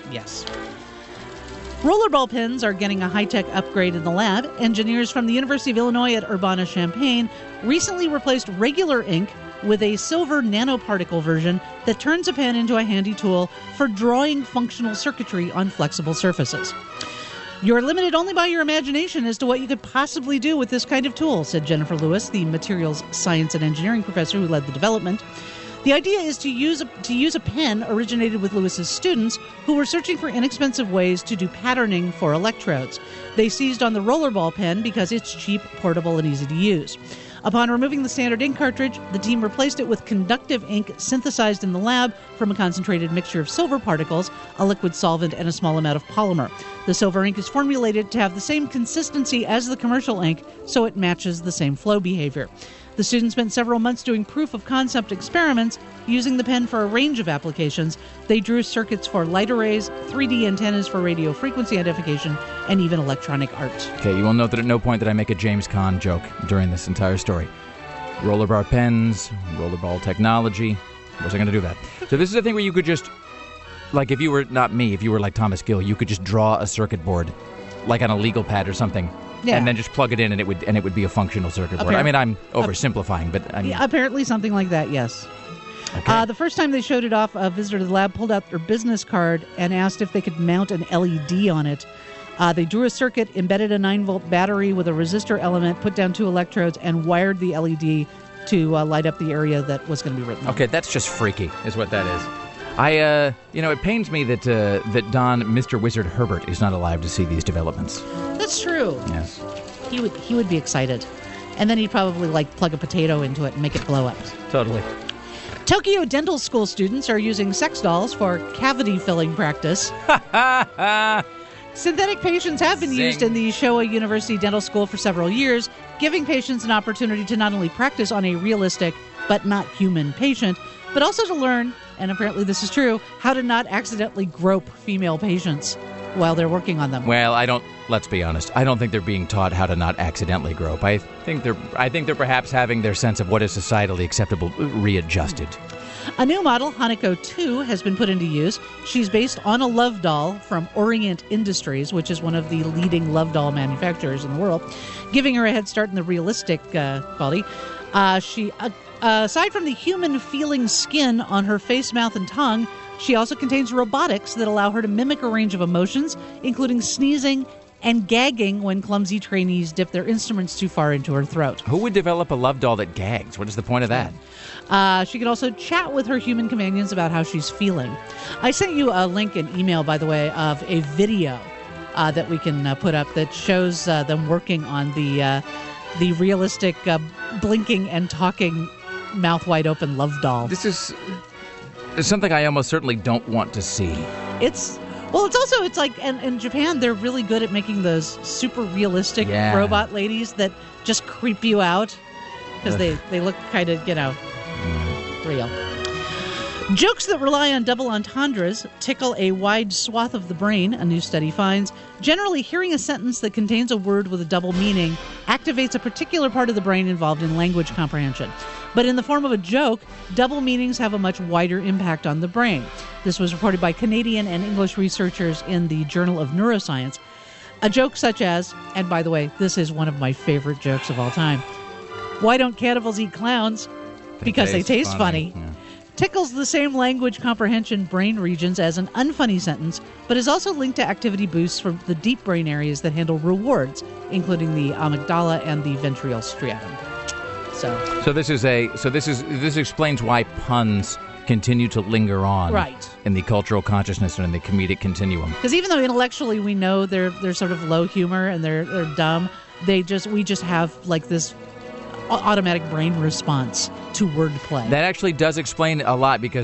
Rollerball pens are getting a high-tech upgrade in the lab. Engineers from the University of Illinois at Urbana-Champaign recently replaced regular ink with a silver nanoparticle version that turns a pen into a handy tool for drawing functional circuitry on flexible surfaces. You're limited only by your imagination as to what you could possibly do with this kind of tool, said Jennifer Lewis, the materials science and engineering professor who led the development. The idea is to use a pen originated with Lewis's students who were searching for inexpensive ways to do patterning for electrodes. They seized on the rollerball pen because it's cheap, portable, and easy to use. Upon removing the standard ink cartridge, the team replaced it with conductive ink synthesized in the lab from a concentrated mixture of silver particles, a liquid solvent, and a small amount of polymer. The silver ink is formulated to have the same consistency as the commercial ink, so it matches the same flow behavior. The students spent several months doing proof-of-concept experiments using the pen for a range of applications. They drew circuits for light arrays, 3D antennas for radio frequency identification, and even electronic art. Okay, you will note that at no point did I make a James Caan joke during this entire story. Rollerball pens, rollerball technology. What was I going to do that? So this is a thing where you could just like if you were not me, if you were like Thomas Gill, you could just draw a circuit board, like on a legal pad or something, and then just plug it in, and it would be a functional circuit board. I mean, I'm oversimplifying, but I mean, apparently something like that. Yes. Okay. The first time they showed it off, a visitor to the lab pulled out their business card and asked if they could mount an LED on it. They drew a circuit, embedded a 9-volt battery with a resistor element, put down 2 electrodes, and wired the LED to light up the area that was going to be written on. Okay, that's just freaky, is what that is. It pains me that Don, Mr. Wizard Herbert, is not alive to see these developments. That's true. Yes. He would be excited. And then he'd probably, plug a potato into it and make it blow up. Totally. Tokyo dental school students are using sex dolls for cavity filling practice. Synthetic patients have been used in the Showa University Dental School for several years, giving patients an opportunity to not only practice on a realistic but not human patient, but also to learn, and apparently this is true, how to not accidentally grope female patients while they're working on them. Well, let's be honest, I don't think they're being taught how to not accidentally grope. I think they're perhaps having their sense of what is societally acceptable readjusted. A new model, Hanako 2, has been put into use. She's based on a love doll from Orient Industries, which is one of the leading love doll manufacturers in the world, giving her a head start in the realistic quality. She, aside from the human-feeling skin on her face, mouth, and tongue, she also contains robotics that allow her to mimic a range of emotions, including sneezing and gagging when clumsy trainees dip their instruments too far into her throat. Who would develop a love doll that gags? What is the point of that? She can also chat with her human companions about how she's feeling. I sent you a link in email, by the way, of a video that we can put up that shows them working on the realistic blinking and talking mouth wide open love doll. This is something I almost certainly don't want to see. It's like, and in Japan, they're really good at making those super realistic robot ladies that just creep you out because they look kind of, real. Jokes that rely on double entendres tickle a wide swath of the brain, a new study finds. Generally, hearing a sentence that contains a word with a double meaning activates a particular part of the brain involved in language comprehension. But in the form of a joke, double meanings have a much wider impact on the brain. This was reported by Canadian and English researchers in the Journal of Neuroscience. A joke such as, and by the way, this is one of my favorite jokes of all time, "Why don't cannibals eat clowns?" Because they taste funny. Yeah. Tickles the same language comprehension brain regions as an unfunny sentence, but is also linked to activity boosts from the deep brain areas that handle rewards, including the amygdala and the ventral striatum. So this explains why puns continue to linger on in the cultural consciousness and in the comedic continuum. Because even though intellectually we know they're sort of low humor and they're dumb, we just have like this automatic brain response to wordplay. That actually does explain a lot because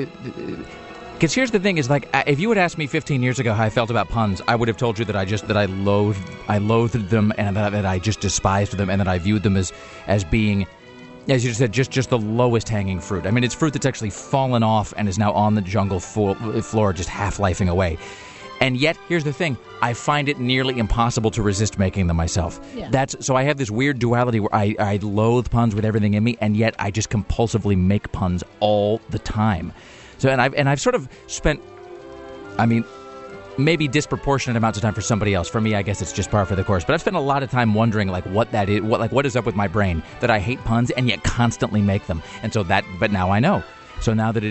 here's the thing is like if you had asked me 15 years ago how I felt about puns, I would have told you that I loathed them and that I just despised them and that I viewed them as being, as you said, just the lowest hanging fruit. I mean, it's fruit that's actually fallen off and is now on the jungle floor just half-lifing away. And yet, here's the thing, I find it nearly impossible to resist making them myself. Yeah. So I have this weird duality where I loathe puns with everything in me, and yet I just compulsively make puns all the time. So and I've sort of spent, maybe disproportionate amounts of time for somebody else. For me, I guess it's just par for the course. But I've spent a lot of time wondering what that is, what is up with my brain that I hate puns and yet constantly make them. And so but now I know. So now that it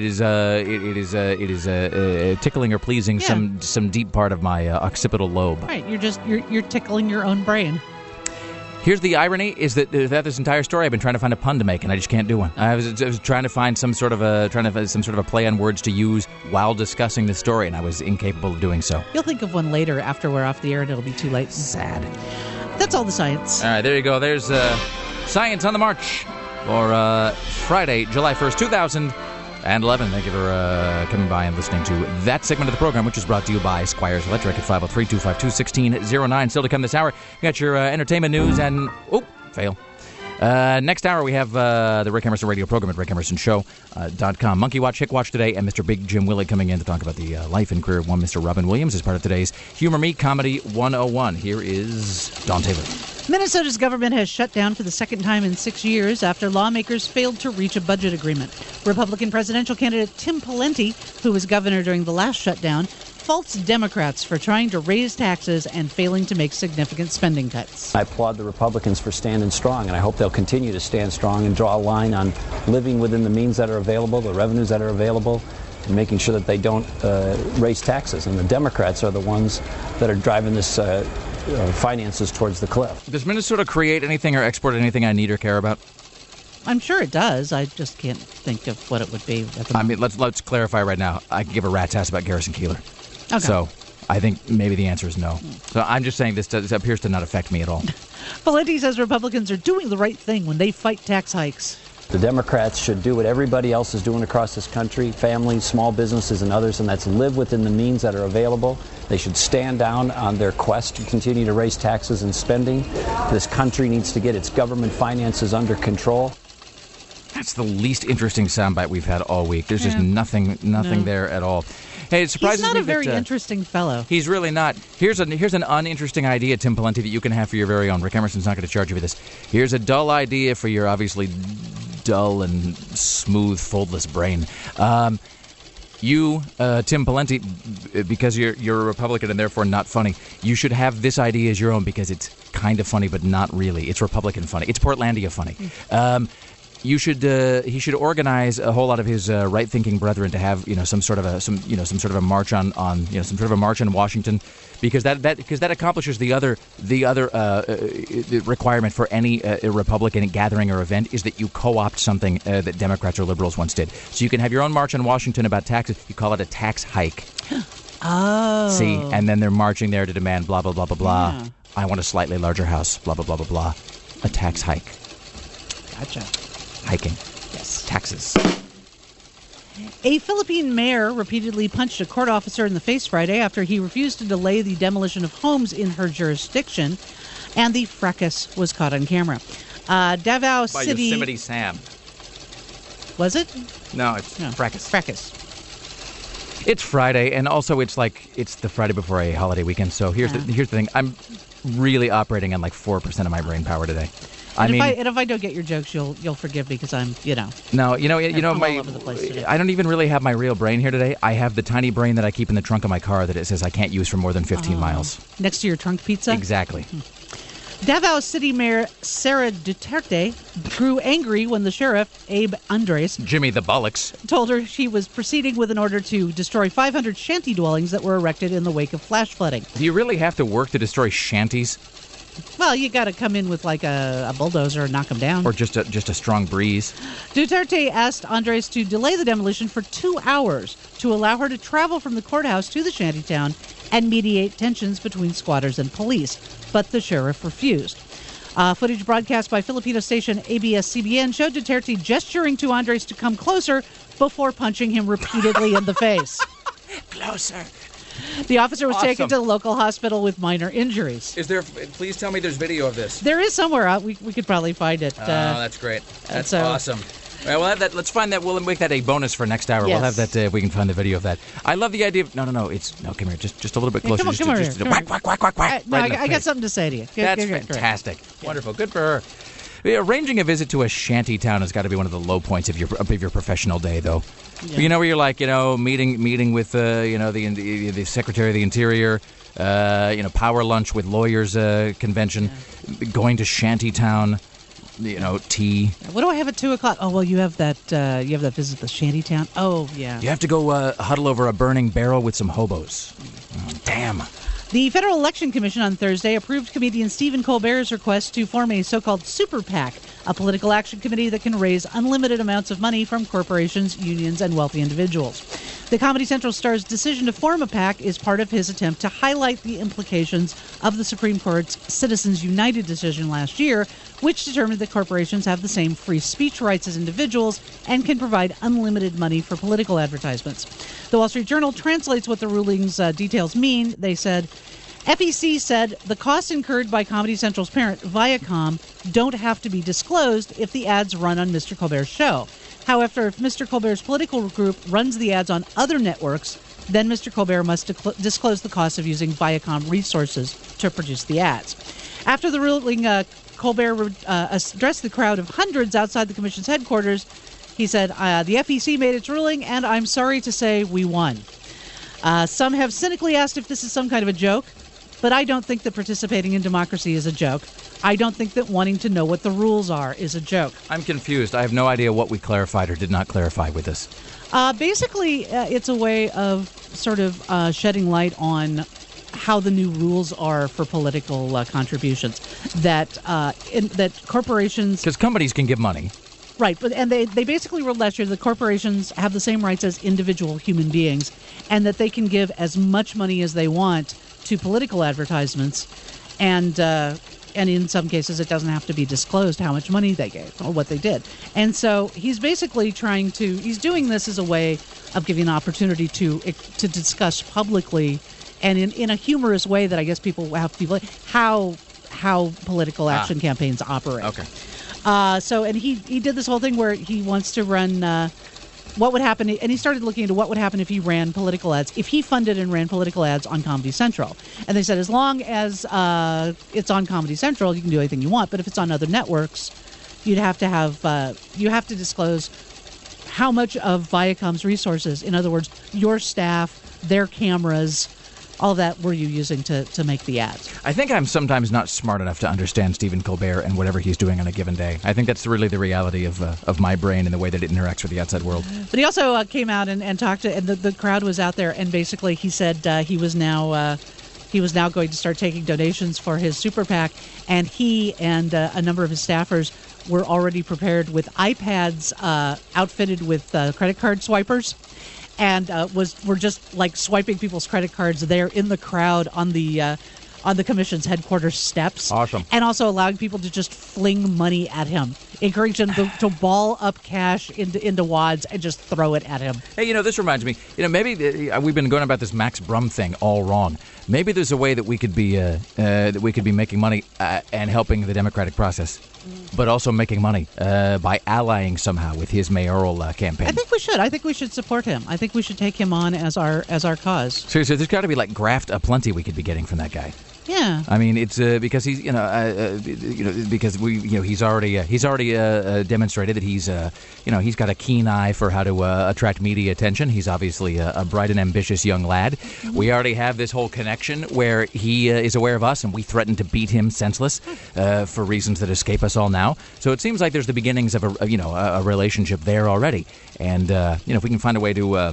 is tickling or pleasing some deep part of my occipital lobe. Right, you're tickling your own brain. Here's the irony: is that throughout this entire story, I've been trying to find a pun to make, and I just can't do one. I was trying to find some sort of a play on words to use while discussing the story, and I was incapable of doing so. You'll think of one later after we're off the air, and it'll be too late. Sad. That's all the science. All right, there you go. There's Science on the March for Friday, July 1st, 2011. Thank you for coming by and listening to that segment of the program, which is brought to you by Squires Electric at 503-252-1609. Still to come this hour, you got your entertainment news and... fail. Next hour, we have the Rick Emerson radio program at rickemersonshow.com. Monkey Watch, Hick Watch today, and Mr. Big Jim Willett coming in to talk about the life and career of one Mr. Robin Williams as part of today's Humor Me Comedy 101. Here is Don Taylor. Minnesota's government has shut down for the second time in 6 years after lawmakers failed to reach a budget agreement. Republican presidential candidate Tim Pawlenty, who was governor during the last shutdown, faults Democrats for trying to raise taxes and failing to make significant spending cuts. I applaud the Republicans for standing strong, and I hope they'll continue to stand strong and draw a line on living within the means that are available, the revenues that are available, and making sure that they don't raise taxes. And the Democrats are the ones that are driving this finances towards the cliff. Does Minnesota create anything or export anything I need or care about? I'm sure it does. I just can't think of what it would be. I mean, let's clarify right now. I can give a rat's ass about Garrison Keillor. Okay. So I think maybe the answer is no. So I'm just saying this appears to not affect me at all. Pawlenty says Republicans are doing the right thing when they fight tax hikes. The Democrats should do what everybody else is doing across this country, families, small businesses, and others, and that's live within the means that are available. They should stand down on their quest to continue to raise taxes and spending. This country needs to get its government finances under control. That's the least interesting soundbite we've had all week. There's just nothing there at all. Hey, it surprises me He's not a very that, interesting fellow. He's really not. Here's an uninteresting idea, Tim Pawlenty, that you can have for your very own. Rick Emerson's not going to charge you with this. Here's a dull idea for your obviously dull and smooth, foldless brain. You, Tim Pawlenty, because you're a Republican and therefore not funny, you should have this idea as your own because it's kind of funny but not really. It's Republican funny. It's Portlandia funny. He should organize a whole lot of his right-thinking brethren to have some sort of a march on Washington, because that accomplishes the other requirement for any Republican gathering or event is that you co-opt something that Democrats or liberals once did. So you can have your own march on Washington about taxes. You call it a tax hike. Oh. See, and then they're marching there to demand blah blah blah blah blah. Yeah. I want a slightly larger house. Blah blah blah blah blah. A tax hike. Gotcha. Hiking. Yes. Taxes. A Philippine mayor repeatedly punched a court officer in the face Friday after he refused to delay the demolition of homes in her jurisdiction, and the fracas was caught on camera. Davao By City... Yosemite Sam. Was it? No, it's fracas. Fracas. It's Friday, and also it's the Friday before a holiday weekend, so here's the thing. I'm really operating on like 4% of my brain power today. If I don't get your jokes, you'll forgive me because I'm, No, I'm all over the place today. I don't even really have my real brain here today. I have the tiny brain that I keep in the trunk of my car that it says I can't use for more than 15 miles. Next to your trunk pizza? Exactly. Davao City Mayor Sara Duterte grew angry when the sheriff, Abe Andres, Jimmy the Bollocks, told her she was proceeding with an order to destroy 500 shanty dwellings that were erected in the wake of flash flooding. Do you really have to work to destroy shanties? Well, you got to come in with like a bulldozer and knock them down. Or just a strong breeze. Duterte asked Andres to delay the demolition for 2 hours to allow her to travel from the courthouse to the shantytown and mediate tensions between squatters and police, but the sheriff refused. Footage broadcast by Filipino station ABS-CBN showed Duterte gesturing to Andres to come closer before punching him repeatedly in the face. Closer. The officer was taken to the local hospital with minor injuries. Is there? Please tell me there's video of this. There is somewhere out. We could probably find it. That's great. That's awesome. All right, we'll have that. Let's find that. We'll make that a bonus for next hour. Yes. We'll have that if we can find the video of that. I love the idea of no. Come here. Just a little bit closer. Come on, just here. whack, whack, whack, whack, whack. No, I got something to say to you. That's fantastic. Wonderful. Good for her. Arranging a visit to a shanty town has got to be one of the low points of your professional day, though. Yeah. Where you're like, meeting with the Secretary of the Interior, power lunch with lawyers convention, going to shanty town, tea. What do I have at 2:00? Oh well, you have that visit to shanty town. Oh yeah. You have to go huddle over a burning barrel with some hobos. Oh, damn. The Federal Election Commission on Thursday approved comedian Stephen Colbert's request to form a so-called super PAC, a political action committee that can raise unlimited amounts of money from corporations, unions, and wealthy individuals. The Comedy Central star's decision to form a PAC is part of his attempt to highlight the implications of the Supreme Court's Citizens United decision last year, which determined that corporations have the same free speech rights as individuals and can provide unlimited money for political advertisements. The Wall Street Journal translates what the ruling's details mean. They said, FEC said the costs incurred by Comedy Central's parent, Viacom, don't have to be disclosed if the ads run on Mr. Colbert's show. However, if Mr. Colbert's political group runs the ads on other networks, then Mr. Colbert must disclose the cost of using Viacom resources to produce the ads. After the ruling, Colbert addressed the crowd of hundreds outside the commission's headquarters. He said, the FEC made its ruling, and I'm sorry to say we won. Some have cynically asked if this is some kind of a joke, but I don't think that participating in democracy is a joke. I don't think that wanting to know what the rules are is a joke. I'm confused. I have no idea what we clarified or did not clarify with this. Basically, it's a way of sort of shedding light on how the new rules are for political contributions. That corporations... Because companies can give money. Right, and they basically ruled last year that corporations have the same rights as individual human beings, and that they can give as much money as they want to political advertisements, and in some cases it doesn't have to be disclosed how much money they gave or what they did. And so he's basically he's doing this as a way of giving an opportunity to discuss publicly and in a humorous way that I guess people have to be how political action campaigns operate. Okay. And he did this whole thing where he wants to run what would happen, and he started looking into what would happen if he ran political ads, if he funded and ran political ads on Comedy Central. And they said as long as it's on Comedy Central, you can do anything you want, but if it's on other networks, you have to disclose how much of Viacom's resources, in other words, your staff, their cameras, all that were you using to make the ads? I think I'm sometimes not smart enough to understand Stephen Colbert and whatever he's doing on a given day. I think that's really the reality of my brain and the way that it interacts with the outside world. But he also came out and talked to, and the crowd was out there, and basically he said he was now going to start taking donations for his super PAC, and he and a number of his staffers were already prepared with iPads outfitted with credit card swipers. And were just like swiping people's credit cards there in the crowd on the commission's headquarters steps. Awesome. And also allowing people to just fling money at him, encouraging him to ball up cash into wads and just throw it at him. Hey, this reminds me. Maybe we've been going about this Max Brum thing all wrong. Maybe there's a way that we could be making money and helping the democratic process, but also making money by allying somehow with his mayoral campaign. I think we should. I think we should support him. I think we should take him on as our cause. Seriously, there's got to be like graft aplenty we could be getting from that guy. Yeah. I mean, it's because he's because he's already demonstrated that he's got a keen eye for how to attract media attention. He's obviously a bright and ambitious young lad. Mm-hmm. We already have this whole connection where he is aware of us and we threaten to beat him senseless for reasons that escape us all now. So it seems like there's the beginnings of a relationship there already. And if we can find a way to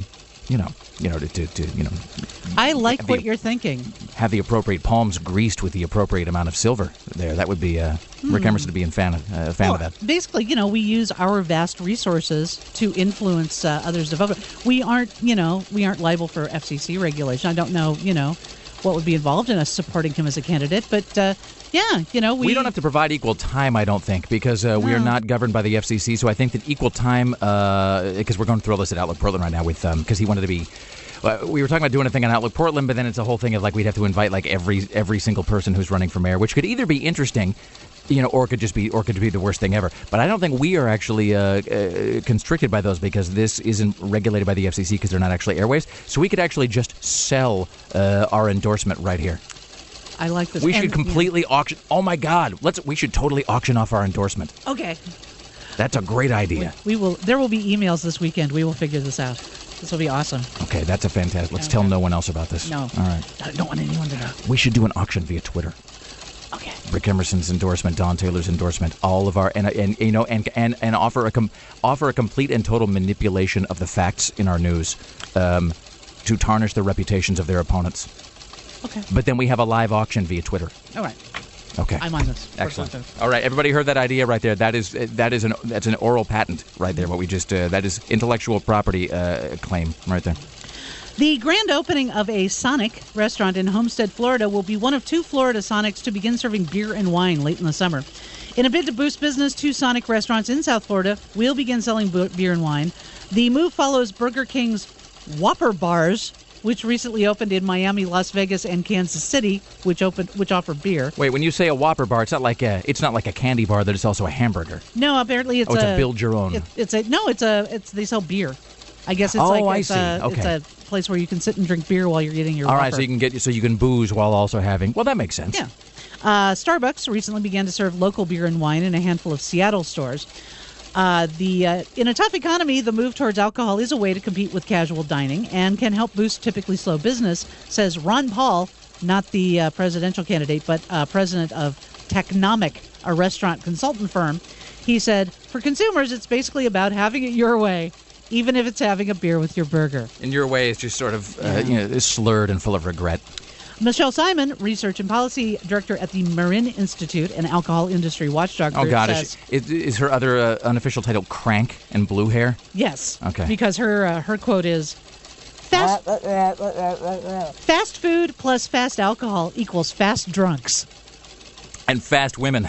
I like what you're thinking. Have the appropriate palms greased with the appropriate amount of silver there. That would be Rick Emerson to be a fan of that. Basically, we use our vast resources to influence others to vote. We aren't liable for FCC regulation. I don't know, what would be involved in us supporting him as a candidate, but we don't have to provide equal time, I don't think, because we are not governed by the FCC. So I think that equal time, because we're going through all this at Outlook Portland right now with because he wanted to be. We were talking about doing a thing on Outlook Portland, but then it's a whole thing of like we'd have to invite like every single person who's running for mayor, which could either be interesting, or it could be the worst thing ever. But I don't think we are actually constricted by those because this isn't regulated by the FCC because they're not actually airwaves. So we could actually just sell our endorsement right here. I like this. We should completely auction. Oh my God! We should totally auction off our endorsement. Okay. That's a great idea. We will. There will be emails this weekend. We will figure this out. This will be awesome. Okay, that's a fantastic. Let's tell no one else about this. No. All right. I don't want anyone to know. We should do an auction via Twitter. Okay. Rick Emerson's endorsement, Don Taylor's endorsement, all of our and offer a complete and total manipulation of the facts in our news to tarnish the reputations of their opponents. Okay. But then we have a live auction via Twitter. All right. Okay. I'm on this. Excellent. All right, everybody heard that idea right there. That's an oral patent right there. What we just that is intellectual property claim right there. The grand opening of a Sonic restaurant in Homestead, Florida, will be one of two Florida Sonics to begin serving beer and wine late in the summer. In a bid to boost business, two Sonic restaurants in South Florida will begin selling beer and wine. The move follows Burger King's Whopper Bars which recently opened in Miami, Las Vegas, and Kansas City, which offer beer. Wait, when you say a Whopper bar, it's not like a candy bar that is also a hamburger. No, apparently it's a build your own. They sell beer. I guess it's it's a place where you can sit and drink beer while you're eating your Whopper. All right, so you can booze while also having. Well, that makes sense. Yeah. Starbucks recently began to serve local beer and wine in a handful of Seattle stores. In a tough economy, the move towards alcohol is a way to compete with casual dining and can help boost typically slow business, says Ron Paul, not the presidential candidate, but president of Technomic, a restaurant consultant firm. He said, for consumers, it's basically about having it your way, even if it's having a beer with your burger. In your way, it's just sort of slurred and full of regret. Michelle Simon, Research and Policy Director at the Marin Institute, an alcohol industry watchdog group, says... Is her other unofficial title Crank and Blue Hair? Yes. Okay. Because her quote is, fast food plus fast alcohol equals fast drunks. And fast women.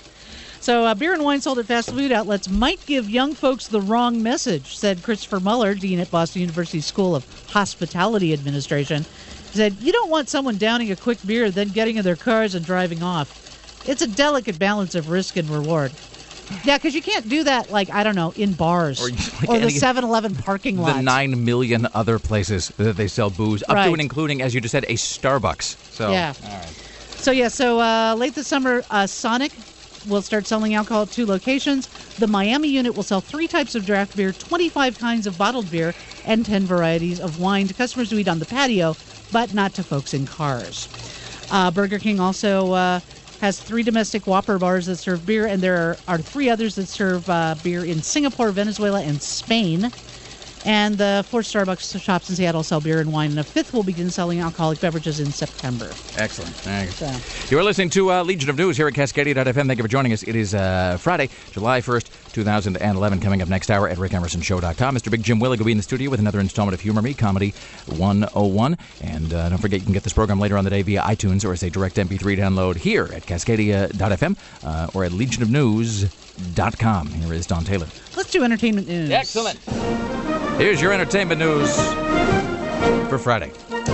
So beer and wine sold at fast food outlets might give young folks the wrong message, said Christopher Muller, dean at Boston University School of Hospitality Administration. He said, you don't want someone downing a quick beer, then getting in their cars and driving off. It's a delicate balance of risk and reward. Yeah, because you can't do that, in bars or the 7-Eleven parking lot. The 9 million other places that they sell booze, up to and including, as you just said, a Starbucks. So, yeah. All right. So late this summer, Sonic will start selling alcohol at 2 locations. The Miami unit will sell 3 types of draft beer, 25 kinds of bottled beer, and 10 varieties of wine to customers who eat on the patio, but not to folks in cars. Burger King also has 3 domestic Whopper bars that serve beer, and there are 3 others that serve beer in Singapore, Venezuela, and Spain. And the 4 Starbucks shops in Seattle sell beer and wine, and a 5th will begin selling alcoholic beverages in September. Excellent. Thanks. You are listening to Legion of News here at Cascadia.fm. Thank you for joining us. It is Friday, July 1st, 2011. Coming up next hour at RickEmersonShow.com. Mr. Big Jim Willig will be in the studio with another installment of Humor Me, Comedy 101. And don't forget, you can get this program later on the day via iTunes or as a direct MP3 download here at Cascadia.fm or at LegionofNews.com. Here is Don Taylor. Let's do entertainment news. Excellent. Here's your entertainment news for Friday.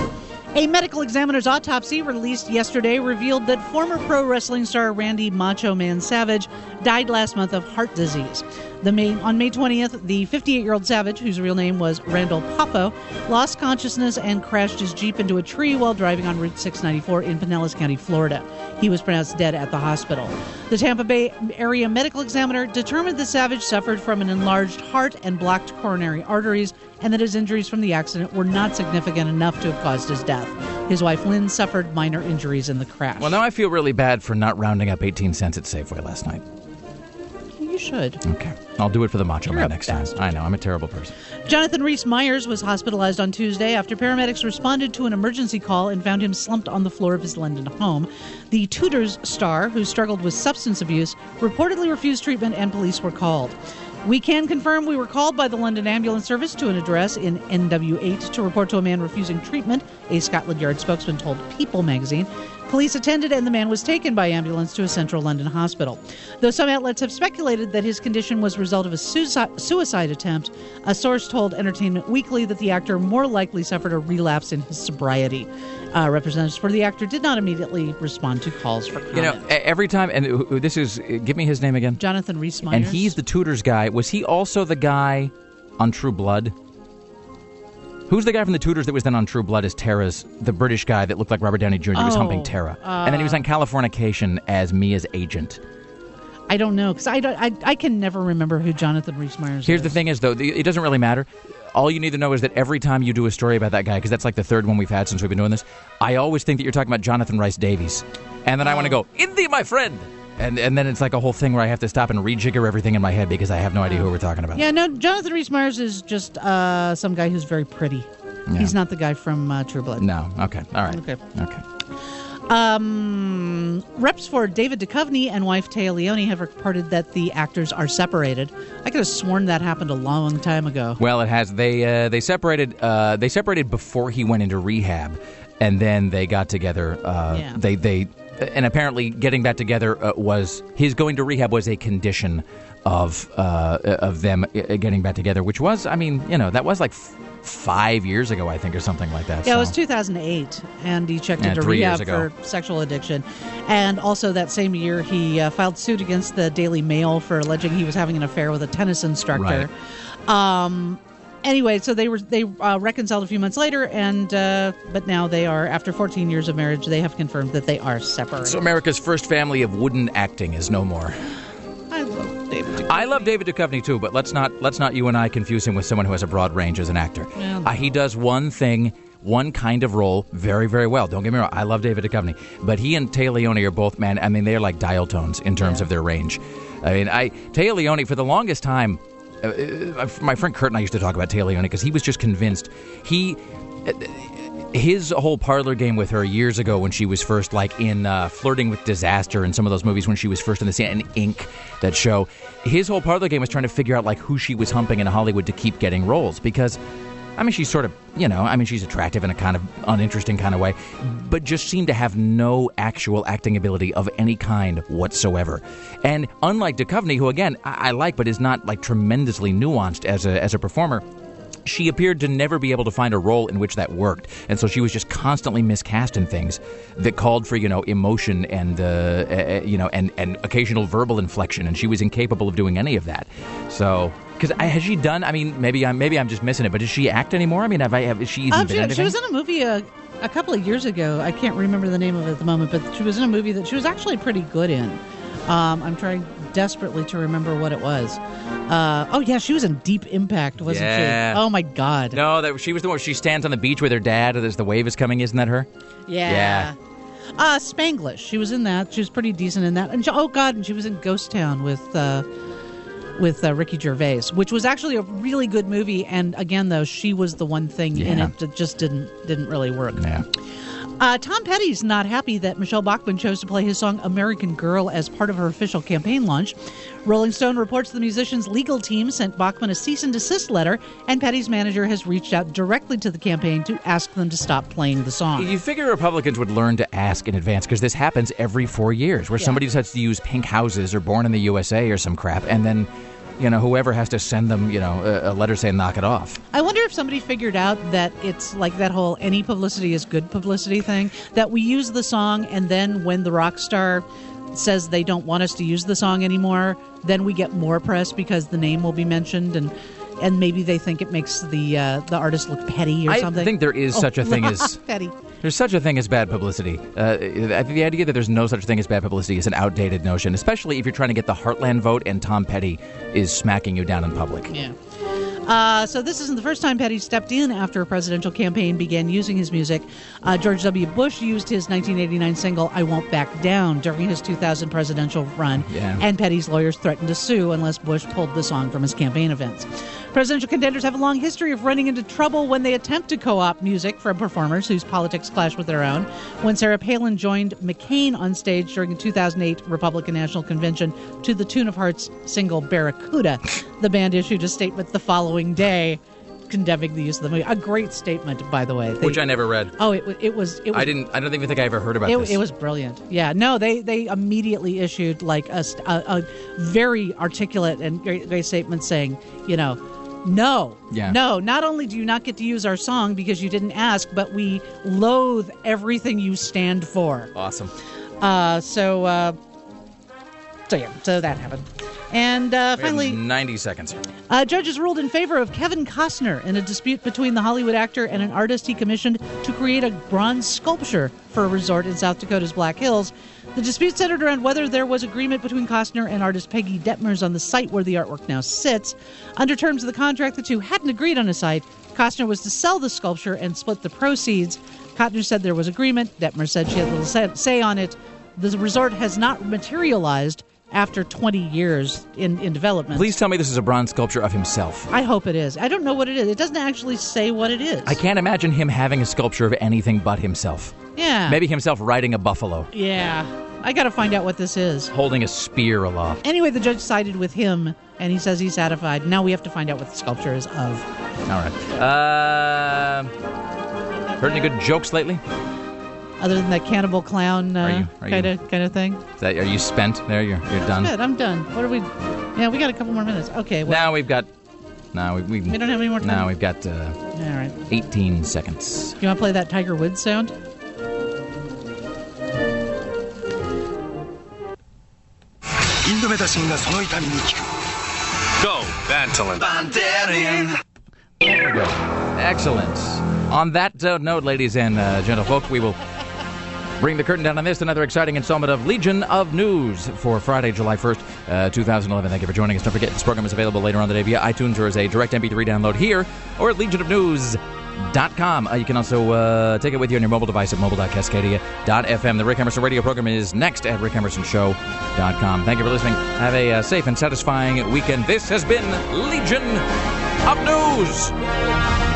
A medical examiner's autopsy released yesterday revealed that former pro wrestling star Randy Macho Man Savage died last month of heart disease. On May 20th, the 58-year-old Savage, whose real name was Randall Poffo, lost consciousness and crashed his Jeep into a tree while driving on Route 694 in Pinellas County, Florida. He was pronounced dead at the hospital. The Tampa Bay area medical examiner determined the Savage suffered from an enlarged heart and blocked coronary arteries, and that his injuries from the accident were not significant enough to have caused his death. His wife, Lynn, suffered minor injuries in the crash. Well, now I feel really bad for not rounding up 18 cents at Safeway last night. You should. Okay. I'll do it for the Macho You're Man next time. I know. I'm a terrible person. Jonathan Rhys Myers was hospitalized on Tuesday after paramedics responded to an emergency call and found him slumped on the floor of his London home. The Tudors star, who struggled with substance abuse, reportedly refused treatment and police were called. We can confirm we were called by the London Ambulance Service to an address in NW8 to report to a man refusing treatment, a Scotland Yard spokesman told People magazine. Police attended and the man was taken by ambulance to a central London hospital. Though some outlets have speculated that his condition was a result of a suicide attempt, a source told Entertainment Weekly that the actor more likely suffered a relapse in his sobriety. Representatives for the actor did not immediately respond to calls for comment. You know, every time, and this is, give me his name again. Jonathan Rhys Myers. And he's the Tudors guy. Was he also the guy on True Blood? Who's the guy from the Tudors that was then on True Blood as Tara's, the British guy that looked like Robert Downey Jr. was humping Tara? And then he was on Californication as Mia's agent. I don't know, because I can never remember who Jonathan Rhys Myers is. Here's the thing is, though, it doesn't really matter. All you need to know is that every time you do a story about that guy, because that's like the 3rd one we've had since we've been doing this, I always think that you're talking about Jonathan Rhys Davies. And then I want to go, Indy, my friend! And then it's like a whole thing where I have to stop and rejigger everything in my head because I have no idea who we're talking about. Yeah, no, Jonathan Rhys Myers is just some guy who's very pretty. Yeah. He's not the guy from True Blood. No. Okay. All right. Okay. Reps for David Duchovny and wife Téa Leoni have reported that the actors are separated. I could have sworn that happened a long time ago. Well, it has. They separated. They separated before he went into rehab, and then they got together. And apparently getting back together was his going to rehab was a condition of them getting back together, which was, I mean, that was like 5 years ago, I think, or something like that. Yeah, so. It was 2008, and he checked into rehab for sexual addiction. And also that same year, he filed suit against the Daily Mail for alleging he was having an affair with a tennis instructor. Right. Anyway, so they reconciled a few months later, and but now they are, after 14 years of marriage, they have confirmed that they are separated. So America's first family of wooden acting is no more. I love David Duchovny too, but let's not you and I confuse him with someone who has a broad range as an actor. Yeah. He does one thing, one kind of role very, very well. Don't get me wrong, I love David Duchovny, but he and Téa Leoni are both, man, I mean, they're like dial tones in terms of their range. I mean, Téa Leoni, for the longest time, my friend Kurt and I used to talk about Téa Leoni because he was just convinced his whole parlor game with her years ago when she was first like in Flirting with Disaster and some of those movies when she was first in the scene, and Ink, that show, his whole parlor game was trying to figure out like who she was humping in Hollywood to keep getting roles, because I mean she's sort of, she's attractive in a kind of uninteresting kind of way, but just seemed to have no actual acting ability of any kind whatsoever. And unlike Duchovny, who again I like but is not like tremendously nuanced as a performer, she appeared to never be able to find a role in which that worked, and so she was just constantly miscast in things that called for emotion and and occasional verbal inflection, and she was incapable of doing any of that. So, because has she done? I mean, maybe I'm just missing it, but does she act anymore? I mean, is she even been anything? She was in a movie a couple of years ago. I can't remember the name of it at the moment, but she was in a movie that she was actually pretty good in. I'm trying desperately to remember what it was. She was in Deep Impact, wasn't she? Oh my God! No, she was the one. She stands on the beach with her dad as the wave is coming. Isn't that her? Yeah. Spanglish. She was in that. She was pretty decent in that. And and she was in Ghost Town with Ricky Gervais, which was actually a really good movie. And again, though, she was the one thing in it that just didn't really work. Yeah. Tom Petty's not happy that Michelle Bachmann chose to play his song American Girl as part of her official campaign launch. Rolling Stone reports the musician's legal team sent Bachmann a cease and desist letter, and Petty's manager has reached out directly to the campaign to ask them to stop playing the song. You figure Republicans would learn to ask in advance, because this happens every 4 years, where somebody decides to use Pink Houses or Born in the USA or some crap, and then whoever has to send them, a letter saying knock it off. I wonder if somebody figured out that it's like that whole any publicity is good publicity thing, that we use the song, and then when the rock star says they don't want us to use the song anymore, then we get more press because the name will be mentioned, and maybe they think it makes the artist look petty or something. I think there is such a thing as petty. There's such a thing as bad publicity. I think the idea that there's no such thing as bad publicity is an outdated notion, especially if you're trying to get the Heartland vote and Tom Petty is smacking you down in public. Yeah. So this isn't the first time Petty stepped in after a presidential campaign began using his music. George W. Bush used his 1989 single, I Won't Back Down, during his 2000 presidential run, and Petty's lawyers threatened to sue unless Bush pulled the song from his campaign events. Presidential contenders have a long history of running into trouble when they attempt to co-opt music from performers whose politics clash with their own. When Sarah Palin joined McCain on stage during the 2008 Republican National Convention to the Tune of Hearts single Barracuda, the band issued a statement the following day condemning the use of the movie. A great statement, by the way. Which I never read. Oh, it was. I don't even think I ever heard about this. It was brilliant. Yeah, no, they immediately issued like a very articulate and great statement saying, no, not only do you not get to use our song because you didn't ask, but we loathe everything you stand for. Awesome. So that happened. And finally, 90 seconds. Judges ruled in favor of Kevin Costner in a dispute between the Hollywood actor and an artist he commissioned to create a bronze sculpture for a resort in South Dakota's Black Hills. The dispute centered around whether there was agreement between Costner and artist Peggy Detmers on the site where the artwork now sits. Under terms of the contract, the two hadn't agreed on a site. Costner was to sell the sculpture and split the proceeds. Costner said there was agreement. Detmers said she had little say on it. The resort has not materialized after 20 years in development. Please tell me this is a bronze sculpture of himself. I hope it is. I don't know what it is. It doesn't actually say what it is. I can't imagine him having a sculpture of anything but himself. Yeah. Maybe himself riding a buffalo. Yeah. I got to find out what this is. Holding a spear aloft. Anyway, the judge sided with him, and he says he's satisfied. Now we have to find out what the sculpture is of. All right. Heard any good jokes lately? Other than that cannibal clown kind of thing. Are you spent there? You're done? Good, I'm done. What are we... Yeah, we got a couple more minutes. Okay. Well, now we've got... we don't have any more time? Now we've got all right. 18 seconds. Do you want to play that Tiger Woods sound? Go, Vantolin. There we go. Excellent. On that note, ladies and gentlefolk, we will bring the curtain down on this. Another exciting installment of Legion of News for Friday, July 1st, 2011. Thank you for joining us. Don't forget, this program is available later on the day via iTunes or as a direct MP3 download here or at legionofnews.com. You can also take it with you on your mobile device at mobile.cascadia.fm. The Rick Emerson radio program is next at rickemersonshow.com. Thank you for listening. Have a safe and satisfying weekend. This has been Legion of News.